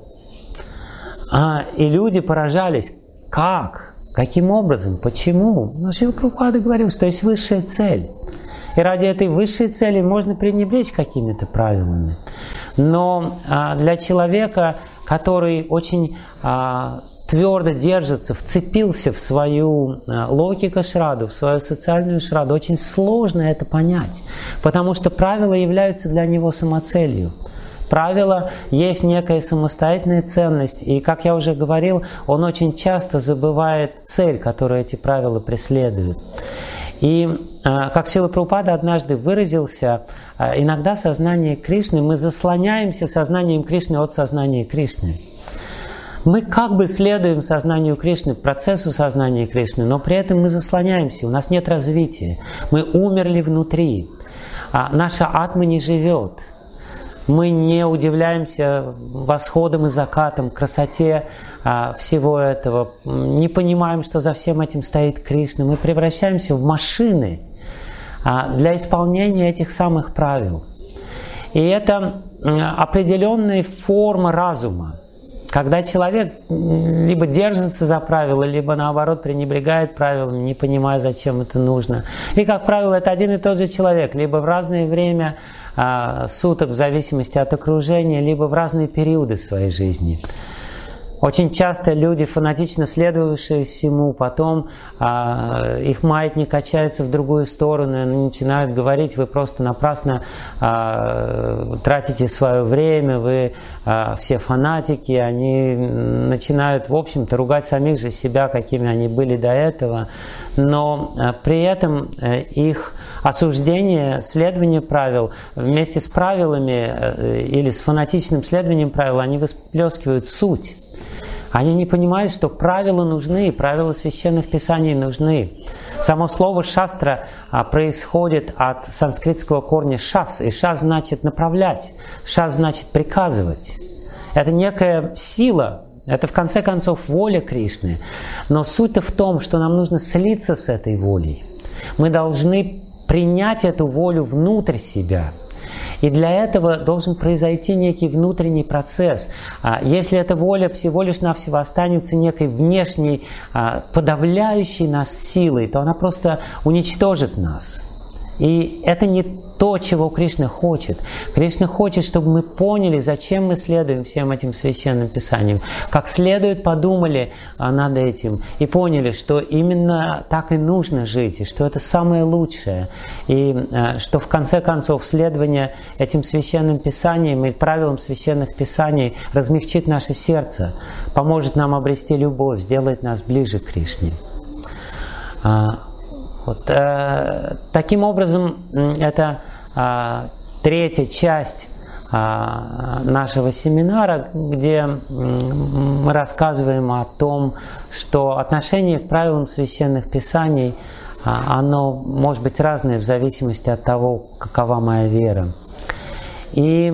И люди поражались. Как? Каким образом? Почему? Но Шрила Прабхупада говорил, что есть высшая цель. И ради этой высшей цели можно пренебречь какими-то правилами. Но для человека, который очень твердо держится, вцепился в свою локика-шраду, в свою социальную шраду, очень сложно это понять. Потому что правила являются для него самоцелью. Правило есть некая самостоятельная ценность, и, как я уже говорил, он очень часто забывает цель, которую эти правила преследуют. И, как Шрила Прабхупада однажды выразился, иногда сознание Кришны, мы заслоняемся сознанием Кришны от сознания Кришны. Мы как бы следуем сознанию Кришны, процессу сознания Кришны, но при этом мы заслоняемся, у нас нет развития. Мы умерли внутри, наша атма не живет. Мы не удивляемся восходам и закатам, красоте всего этого, не понимаем, что за всем этим стоит Кришна. Мы превращаемся в машины для исполнения этих самых правил. И это определенная форма разума. Когда человек либо держится за правила, либо наоборот пренебрегает правилами, не понимая, зачем это нужно. И, как правило, это один и тот же человек, либо в разное время суток, в зависимости от окружения, либо в разные периоды своей жизни. Очень часто люди, фанатично следовавшие всему, потом их маятник качается в другую сторону, и они начинают говорить: вы просто напрасно тратите свое время, вы все фанатики. Они начинают, в общем-то, ругать самих же себя, какими они были до этого. Но при этом их осуждение, следование правил, вместе с правилами или с фанатичным следованием правил, они выплескивают суть. Они не понимают, что правила нужны, правила священных писаний нужны. Само слово «шастра» происходит от санскритского корня «шас», и «шас» значит «направлять», «шас» значит «приказывать». Это некая сила, это в конце концов воля Кришны. Но суть-то в том, что нам нужно слиться с этой волей. Мы должны принять эту волю внутрь себя. И для этого должен произойти некий внутренний процесс. Если эта воля всего лишь навсего останется некой внешней, подавляющей нас силой, то она просто уничтожит нас. И это не то, чего Кришна хочет. Кришна хочет, чтобы мы поняли, зачем мы следуем всем этим священным писаниям, как следует подумали над этим и поняли, что именно так и нужно жить, и что это самое лучшее, и что в конце концов следование этим священным писаниям и правилам священных писаний размягчит наше сердце, поможет нам обрести любовь, сделает нас ближе к Кришне. Таким образом, это третья часть нашего семинара, где мы рассказываем о том, что отношение к правилам священных писаний, оно может быть разное в зависимости от того, какова моя вера. И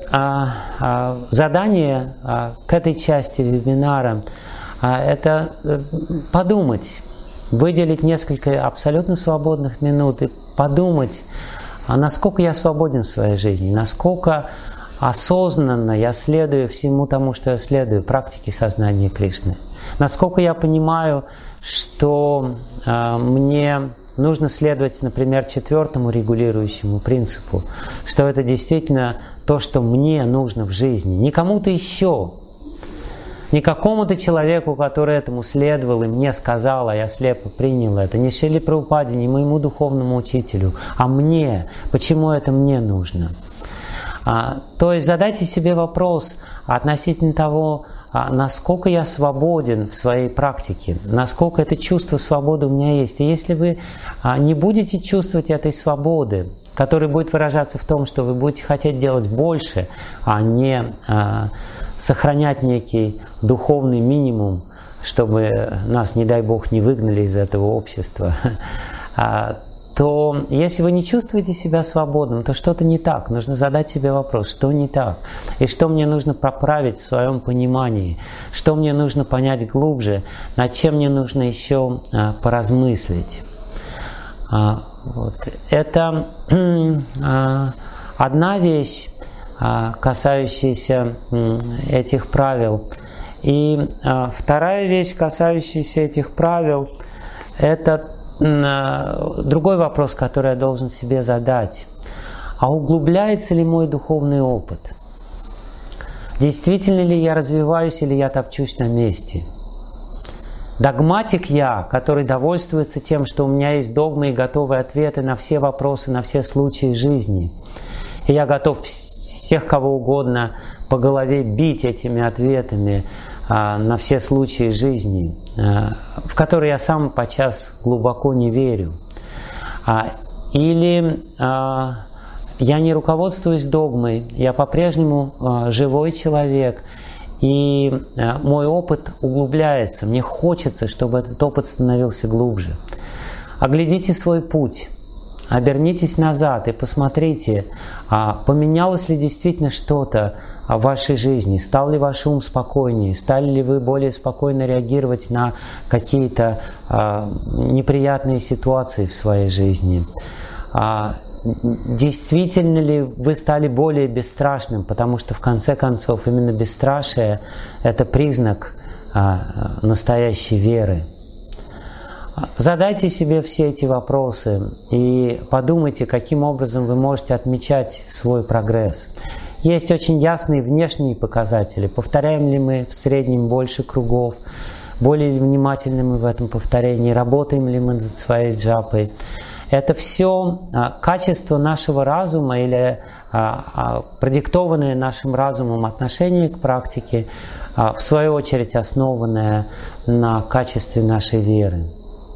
задание к этой части вебинара – это подумать, выделить несколько абсолютно свободных минут и подумать, насколько я свободен в своей жизни, насколько осознанно я следую всему тому, что я следую, практике сознания Кришны. Насколько я понимаю, что мне нужно следовать, например, 4-му регулирующему принципу, что это действительно то, что мне нужно в жизни, не кому-то еще, не какому-то человеку, который этому следовал и мне сказал, а я слепо принял это, не Шриле Прабхупаде, не моему духовному учителю, а мне. Почему это мне нужно? То есть задайте себе вопрос относительно того, насколько я свободен в своей практике, насколько это чувство свободы у меня есть. И если вы не будете чувствовать этой свободы, которая будет выражаться в том, что вы будете хотеть делать больше, а не сохранять некий духовный минимум, чтобы нас, не дай Бог, не выгнали из этого общества, то если вы не чувствуете себя свободным, то что-то не так. Нужно задать себе вопрос, что не так, и что мне нужно поправить в своем понимании, что мне нужно понять глубже, над чем мне нужно еще поразмыслить. Это одна вещь, касающаяся этих правил. И вторая вещь, касающаяся этих правил, это другой вопрос, который я должен себе задать. А углубляется ли мой духовный опыт? Действительно ли я развиваюсь или я топчусь на месте? Догматик я, который довольствуется тем, что у меня есть догмы и готовые ответы на все вопросы, на все случаи жизни. И я готов всех кого угодно по голове бить этими ответами на все случаи жизни, в которые я сам подчас глубоко не верю. Или я не руководствуюсь догмой, я по-прежнему живой человек, и мой опыт углубляется. Мне хочется, чтобы этот опыт становился глубже. Оглядите свой путь, обернитесь назад и посмотрите, поменялось ли действительно что-то в вашей жизни, стал ли ваш ум спокойнее, стали ли вы более спокойно реагировать на какие-то неприятные ситуации в своей жизни. Действительно ли вы стали более бесстрашным, потому что в конце концов именно бесстрашие – это признак настоящей веры. Задайте себе все эти вопросы и подумайте, каким образом вы можете отмечать свой прогресс. Есть очень ясные внешние показатели. Повторяем ли мы в среднем больше кругов, более ли внимательны мы в этом повторении, работаем ли мы над своей джапой. Это все качество нашего разума или продиктованное нашим разумом отношение к практике, в свою очередь основанное на качестве нашей веры.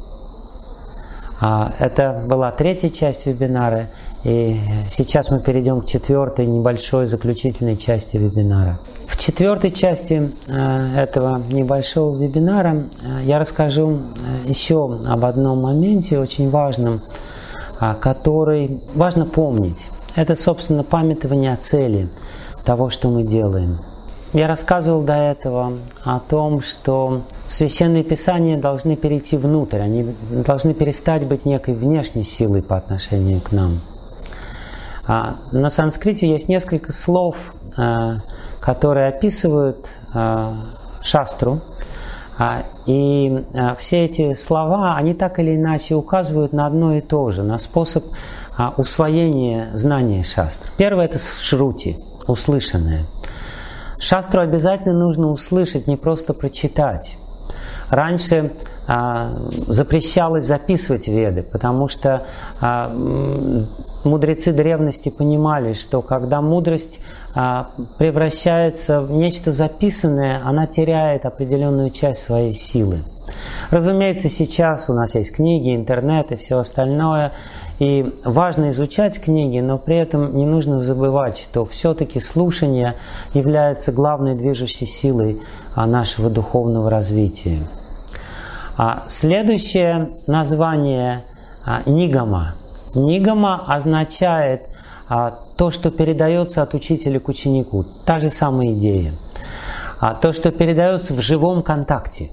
Это была третья часть вебинара, и сейчас мы перейдем к четвертой, небольшой заключительной части вебинара. В четвертой части этого небольшого вебинара я расскажу еще об одном моменте очень важном, который важно помнить. Это, собственно, памятование о цели того, что мы делаем. Я рассказывал до этого о том, что священные писания должны перейти внутрь, они должны перестать быть некой внешней силой по отношению к нам. На санскрите есть несколько слов, которые описывают шастру. И все эти слова, они так или иначе указывают на одно и то же, на способ усвоения знания шастр. Первое – это шрути, услышанное. Шастру обязательно нужно услышать, не просто прочитать. Раньше запрещалось записывать веды, потому что мудрецы древности понимали, что когда мудрость превращается в нечто записанное, она теряет определенную часть своей силы. Разумеется, сейчас у нас есть книги, интернет и все остальное, и важно изучать книги, но при этом не нужно забывать, что все-таки слушание является главной движущей силой нашего духовного развития. Следующее название – нигама. Нигама означает то, что передается от учителя к ученику. Та же самая идея. То, что передается в живом контакте.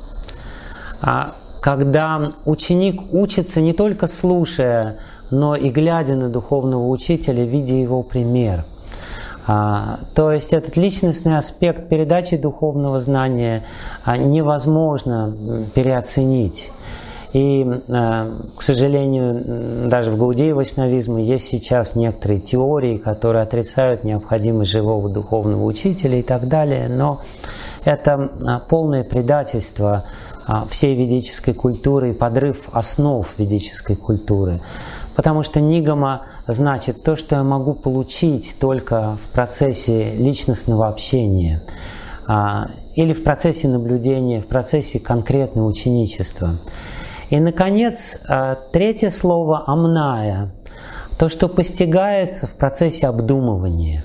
Когда ученик учится не только слушая, но и глядя на духовного учителя, видя его пример. То есть этот личностный аспект передачи духовного знания невозможно переоценить. И, к сожалению, даже в гаудия вайшнавизме есть сейчас некоторые теории, которые отрицают необходимость живого духовного учителя и так далее, но это полное предательство всей ведической культуры и подрыв основ ведической культуры. Потому что нигама значит то, что я могу получить только в процессе личностного общения или в процессе наблюдения, в процессе конкретного ученичества. И, наконец, третье слово «амная» – то, что постигается в процессе обдумывания.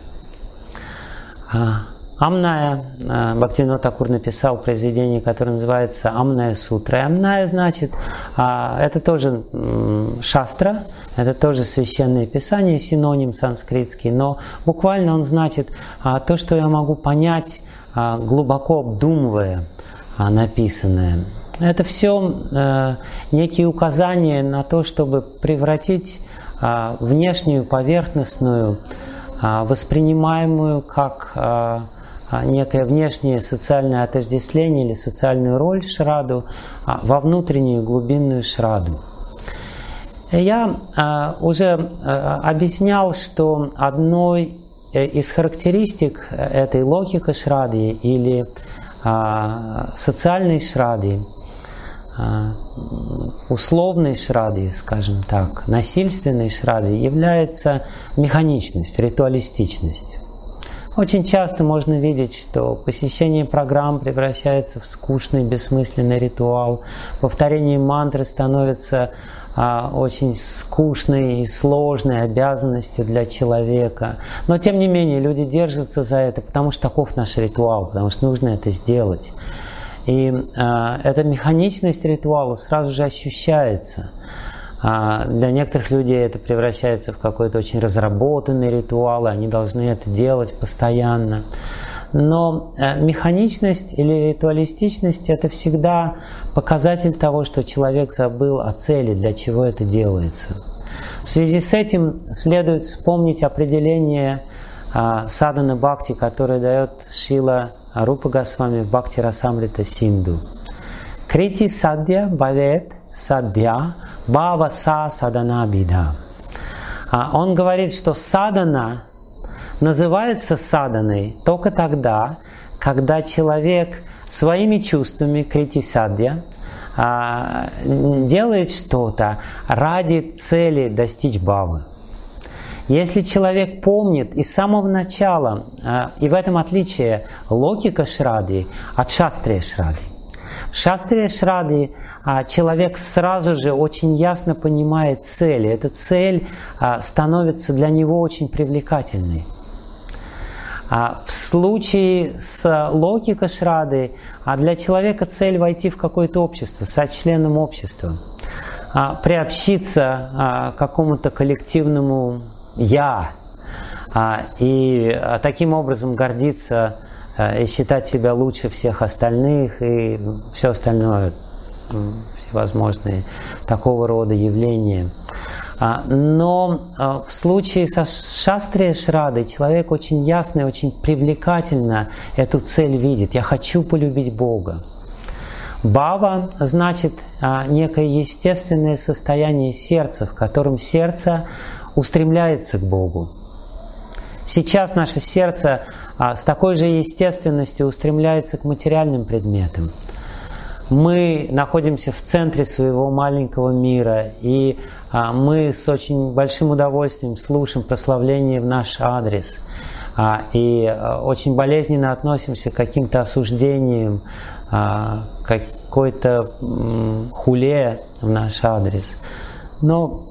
Амная, Бхактивинода Такур написал произведение, которое называется «Амная сутра». И амная значит, это тоже шастра, это тоже священное писание, синоним санскритский, но буквально он значит то, что я могу понять, глубоко обдумывая написанное. Это все некие указания на то, чтобы превратить внешнюю, поверхностную, воспринимаемую как некое внешнее социальное отождествление или социальную роль шраду во внутреннюю глубинную шраду. Я уже объяснял, что одной из характеристик этой логики шрады или социальной шрады, условной шрады, скажем так, насильственной шрады является механичность, ритуалистичность. Очень часто можно видеть, что посещение программ превращается в скучный, бессмысленный ритуал, повторение мантры становится очень скучной и сложной обязанностью для человека. Но тем не менее люди держатся за это, потому что таков наш ритуал, потому что нужно это сделать. И эта механичность ритуала сразу же ощущается. Для некоторых людей это превращается в какой-то очень разработанный ритуал, и они должны это делать постоянно. Но механичность или ритуалистичность – это всегда показатель того, что человек забыл о цели, для чего это делается. В связи с этим следует вспомнить определение садхана бхакти, которое дает Шрила Рупа Госвами в Бхакти Расамрита Синду. Крити садья бхавет садья бхава са садана бидha. Он говорит, что садана называется саданой только тогда, когда человек своими чувствами, крити садья, делает что-то ради цели достичь бхавы. Если человек помнит и с самого начала, и в этом отличие логика шрады от шастрия шрады. В шастрия шрады человек сразу же очень ясно понимает цель. Эта цель становится для него очень привлекательной. В случае с логикой шрады для человека цель войти в какое-то общество, стать членом общества, приобщиться к какому-то коллективному «я», и таким образом гордиться и считать себя лучше всех остальных и все остальное, всевозможные такого рода явления. Но в случае со Шастрия Шрадой человек очень ясно и очень привлекательно эту цель видит. Я хочу полюбить Бога. Бхава значит некое естественное состояние сердца, в котором сердце устремляется к Богу. Сейчас наше сердце с такой же естественностью устремляется к материальным предметам. Мы находимся в центре своего маленького мира, и мы с очень большим удовольствием слушаем прославление в наш адрес. И очень болезненно относимся к каким-то осуждениям, какой-то хуле в наш адрес. Но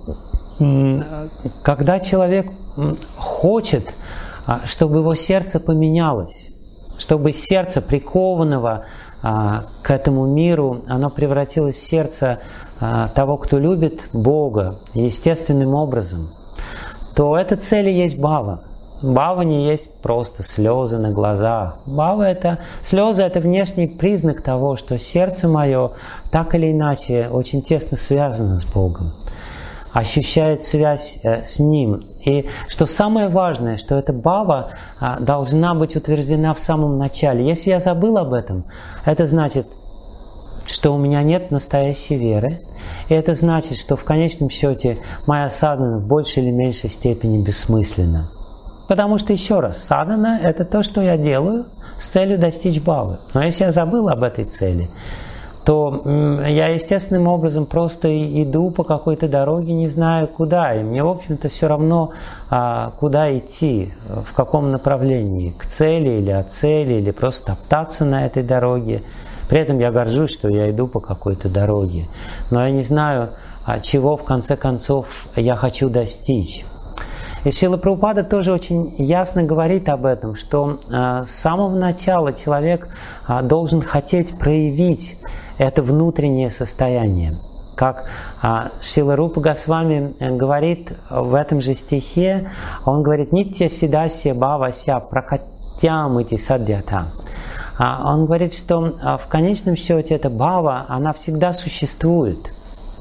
когда человек хочет, чтобы его сердце поменялось, чтобы сердце прикованного к этому миру, оно превратилось в сердце того, кто любит Бога естественным образом, то эта цель и есть бхава. Бхава не есть просто слезы на глазах. Бхава это слезы, это внешний признак того, что сердце мое так или иначе очень тесно связано с Богом, ощущает связь с Ним. И что самое важное, что эта бхава должна быть утверждена в самом начале. Если я забыл об этом, это значит, что у меня нет настоящей веры. И это значит, что в конечном счете моя садхана в большей или меньшей степени бессмысленна. Потому что, еще раз, садхана – это то, что я делаю с целью достичь бхавы. Но если я забыл об этой цели, то я естественным образом просто иду по какой-то дороге, не знаю куда. И мне, в общем-то, все равно, куда идти, в каком направлении, к цели или от цели, или просто топтаться на этой дороге. При этом я горжусь, что я иду по какой-то дороге. Но я не знаю, чего в конце концов я хочу достичь. И Шрила Прабхупада тоже очень ясно говорит об этом, что с самого начала человек должен хотеть проявить это внутреннее состояние. Как Шрила Рупа Госвами говорит в этом же стихе, он говорит «Нитья сидасья бхавася пракатьям ити садьята». Он говорит, что в конечном счете эта бхава, она всегда существует.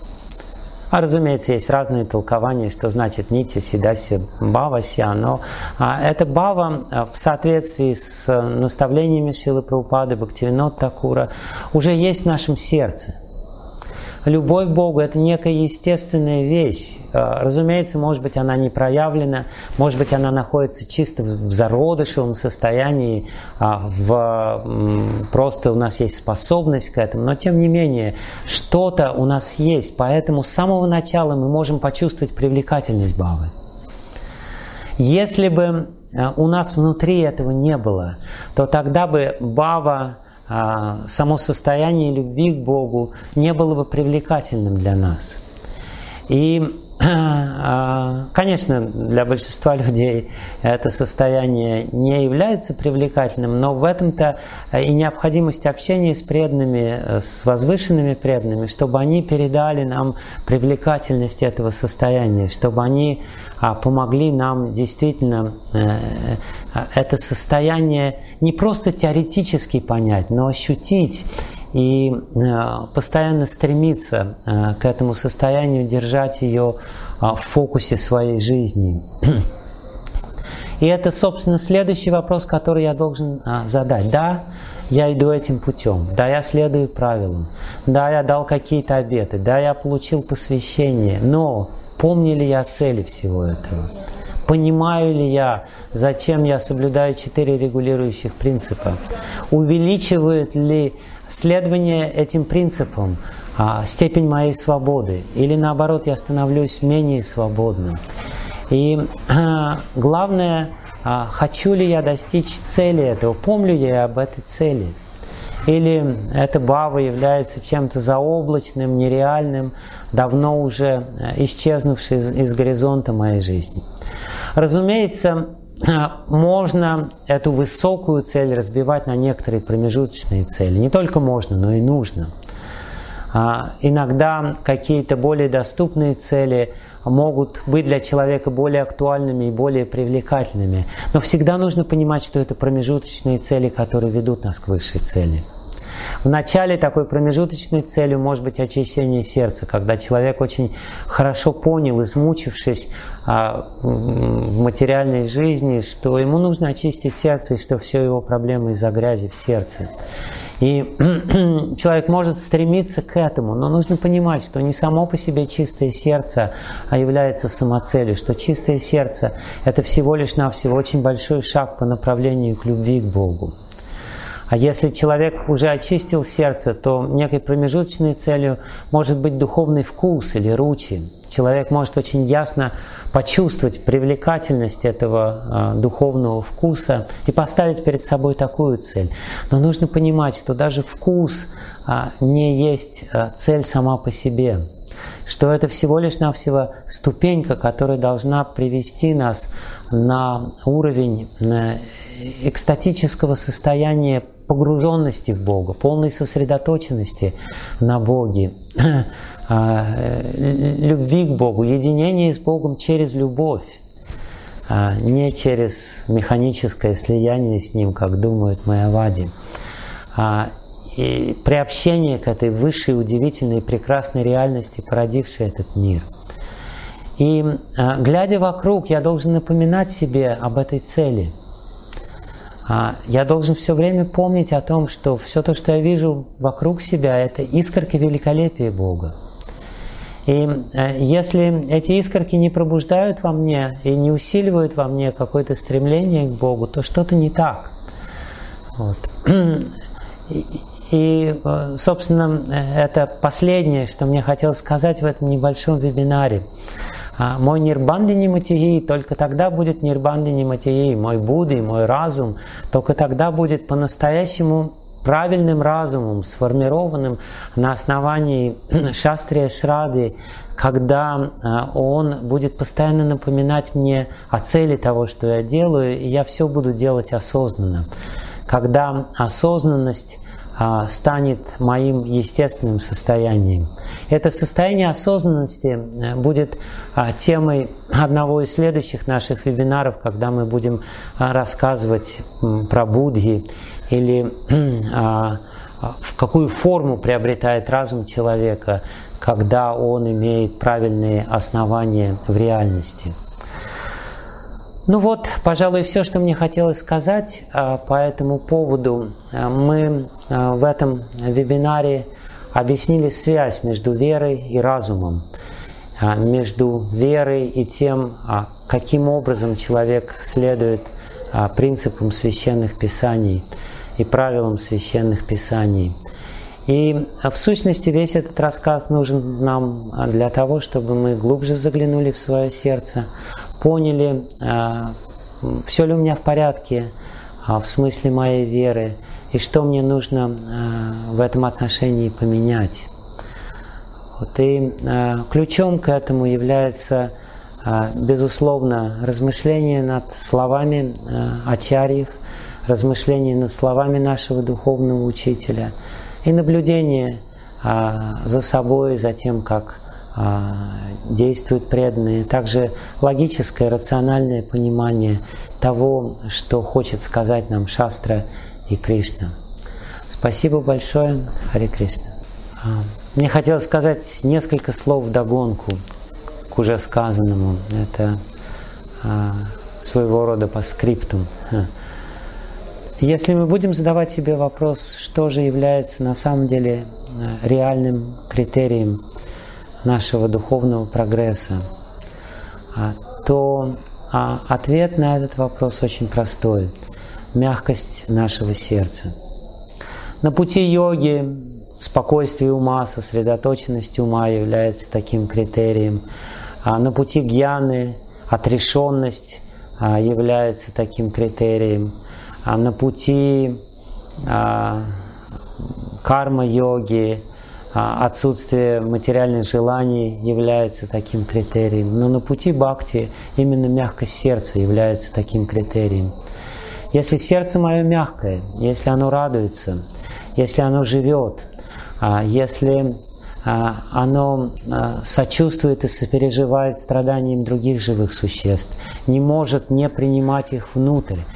Разумеется, есть разные толкования, что значит нитья сидасья бхавася, но эта бхава в соответствии с наставлениями Шрилы Прабхупады, Бхактивинода Thakura уже есть в нашем сердце. Любовь к Богу – это некая естественная вещь. Разумеется, может быть, она не проявлена, может быть, она находится чисто в зародышевом состоянии, просто у нас есть способность к этому, но тем не менее, что-то у нас есть, поэтому с самого начала мы можем почувствовать привлекательность бхавы. Если бы у нас внутри этого не было, то тогда бы бхава, само состояние любви к Богу не было бы привлекательным для нас. И, конечно, для большинства людей это состояние не является привлекательным, но в этом-то и необходимость общения с преданными, с возвышенными преданными, чтобы они передали нам привлекательность этого состояния, чтобы они помогли нам действительно это состояние не просто теоретически понять, но ощутить и постоянно стремиться к этому состоянию, держать ее в фокусе своей жизни. И это, собственно, следующий вопрос, который я должен задать. Да, я иду этим путем, да, я следую правилам, да, я дал какие-то обеты, да, я получил посвящение, но помню ли я цели всего этого? Понимаю ли я, зачем я соблюдаю 4 регулирующих принципа? Увеличивает ли следование этим принципам степень моей свободы? Или наоборот, я становлюсь менее свободным? И главное, хочу ли я достичь цели этого? Помню ли я об этой цели? Или эта бхава является чем-то заоблачным, нереальным, давно уже исчезнувшим из горизонта моей жизни? Разумеется, можно эту высокую цель разбивать на некоторые промежуточные цели. Не только можно, но и нужно. Иногда какие-то более доступные цели могут быть для человека более актуальными и более привлекательными. Но всегда нужно понимать, что это промежуточные цели, которые ведут нас к высшей цели. Начале такой промежуточной целью может быть очищение сердца, когда человек очень хорошо понял, измучившись в материальной жизни, что ему нужно очистить сердце, и что все его проблемы из-за грязи в сердце. И человек может стремиться к этому, но нужно понимать, что не само по себе чистое сердце является самоцелью, что чистое сердце – это всего лишь навсего очень большой шаг по направлению к любви к Богу. А если человек уже очистил сердце, то некой промежуточной целью может быть духовный вкус или ручи. Человек может очень ясно почувствовать привлекательность этого духовного вкуса и поставить перед собой такую цель. Но нужно понимать, что даже вкус не есть цель сама по себе. Что это всего лишь навсего ступенька, которая должна привести нас на уровень экстатического состояния погруженности в Бога, полной сосредоточенности на Боге, любви к Богу, единения с Богом через любовь, не через механическое слияние с Ним, как думают майявади. И приобщение к этой высшей, удивительной, прекрасной реальности, породившей этот мир. И глядя вокруг, я должен напоминать себе об этой цели. Я должен все время помнить о том, что все то, что я вижу вокруг себя, это искорки великолепия Бога. И если эти искорки не пробуждают во мне и не усиливают во мне какое-то стремление к Богу, то что-то не так. Вот. И, собственно, это последнее, что мне хотелось сказать в этом небольшом вебинаре. Мой нирбандини матии только тогда будет нирбандини матии, мой Будда и мой разум только тогда будет по-настоящему правильным разумом, сформированным на основании шастрия шрады, когда он будет постоянно напоминать мне о цели того, что я делаю, и я все буду делать осознанно. Когда осознанность станет моим естественным состоянием. Это состояние осознанности будет темой одного из следующих наших вебинаров, когда мы будем рассказывать про Будхи или в какую форму приобретает разум человека, когда он имеет правильные основания в реальности. Ну вот, пожалуй, все, что мне хотелось сказать по этому поводу. Мы в этом вебинаре объяснили связь между верой и разумом, между верой и тем, каким образом человек следует принципам священных писаний и правилам священных писаний. И в сущности весь этот рассказ нужен нам для того, чтобы мы глубже заглянули в свое сердце, поняли, все ли у меня в порядке в смысле моей веры, и что мне нужно в этом отношении поменять. Вот, и ключом к этому является, безусловно, размышление над словами ачарьев, размышление над словами нашего духовного учителя и наблюдение за собой, за тем, как действуют преданные, также логическое, рациональное понимание того, что хочет сказать нам Шастра и Кришна. Спасибо большое, Харе Кришна. Мне хотелось сказать несколько слов вдогонку к уже сказанному. Это своего рода по скриптум. Если мы будем задавать себе вопрос, что же является на самом деле реальным критерием нашего духовного прогресса, то ответ на этот вопрос очень простой. Мягкость нашего сердца. На пути йоги спокойствие ума, сосредоточенность ума является таким критерием. На пути гьяны отрешенность является таким критерием. На пути карма-йоги отсутствие материальных желаний является таким критерием. Но на пути бхакти именно мягкость сердца является таким критерием. Если сердце мое мягкое, если оно радуется, если оно живет, если оно сочувствует и сопереживает страданиям других живых существ, не может не принимать их внутрь,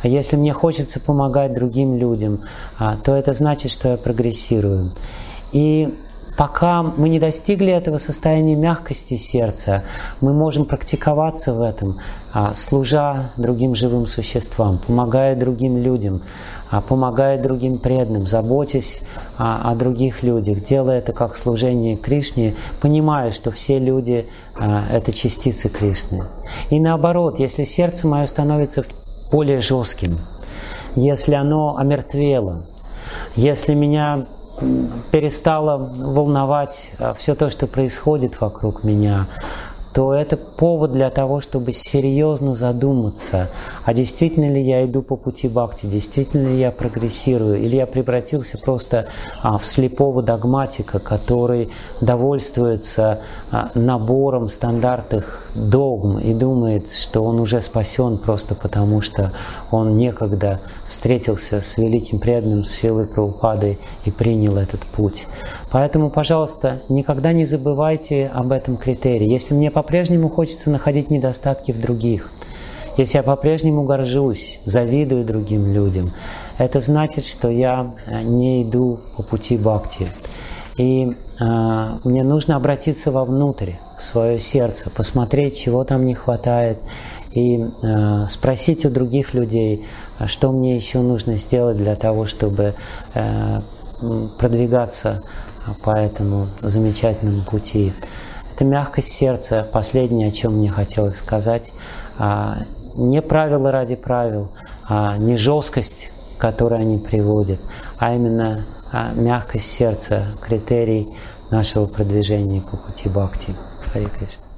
А если мне хочется помогать другим людям, то это значит, что я прогрессирую. И пока мы не достигли этого состояния мягкости сердца, мы можем практиковаться в этом, служа другим живым существам, помогая другим людям, помогая другим преданным, заботясь о других людях, делая это как служение Кришне, понимая, что все люди – это частицы Кришны. И наоборот, если сердце мое становится более жестким, если оно омертвело, если меня перестало волновать все то, что происходит вокруг меня, то это повод для того, чтобы серьезно задуматься, а действительно ли я иду по пути бхакти, действительно ли я прогрессирую, или я превратился просто в слепого догматика, который довольствуется набором стандартных догм и думает, что он уже спасен просто потому, что он некогда встретился с великим преданным, с Шрилой Прабхупадой и принял этот путь. Поэтому, пожалуйста, никогда не забывайте об этом критерии. Если мне по-прежнему хочется находить недостатки в других, если я по-прежнему горжусь, завидую другим людям, это значит, что я не иду по пути бхакти. И мне нужно обратиться вовнутрь, в свое сердце, посмотреть, чего там не хватает, и спросить у других людей, что мне еще нужно сделать для того, чтобы продвигаться по этому замечательному пути. Это мягкость сердца, последнее, о чем мне хотелось сказать. Не правила ради правил, не жесткость, к которой они приводят, а именно мягкость сердца, критерий нашего продвижения по пути бхакти. Харе Кришна.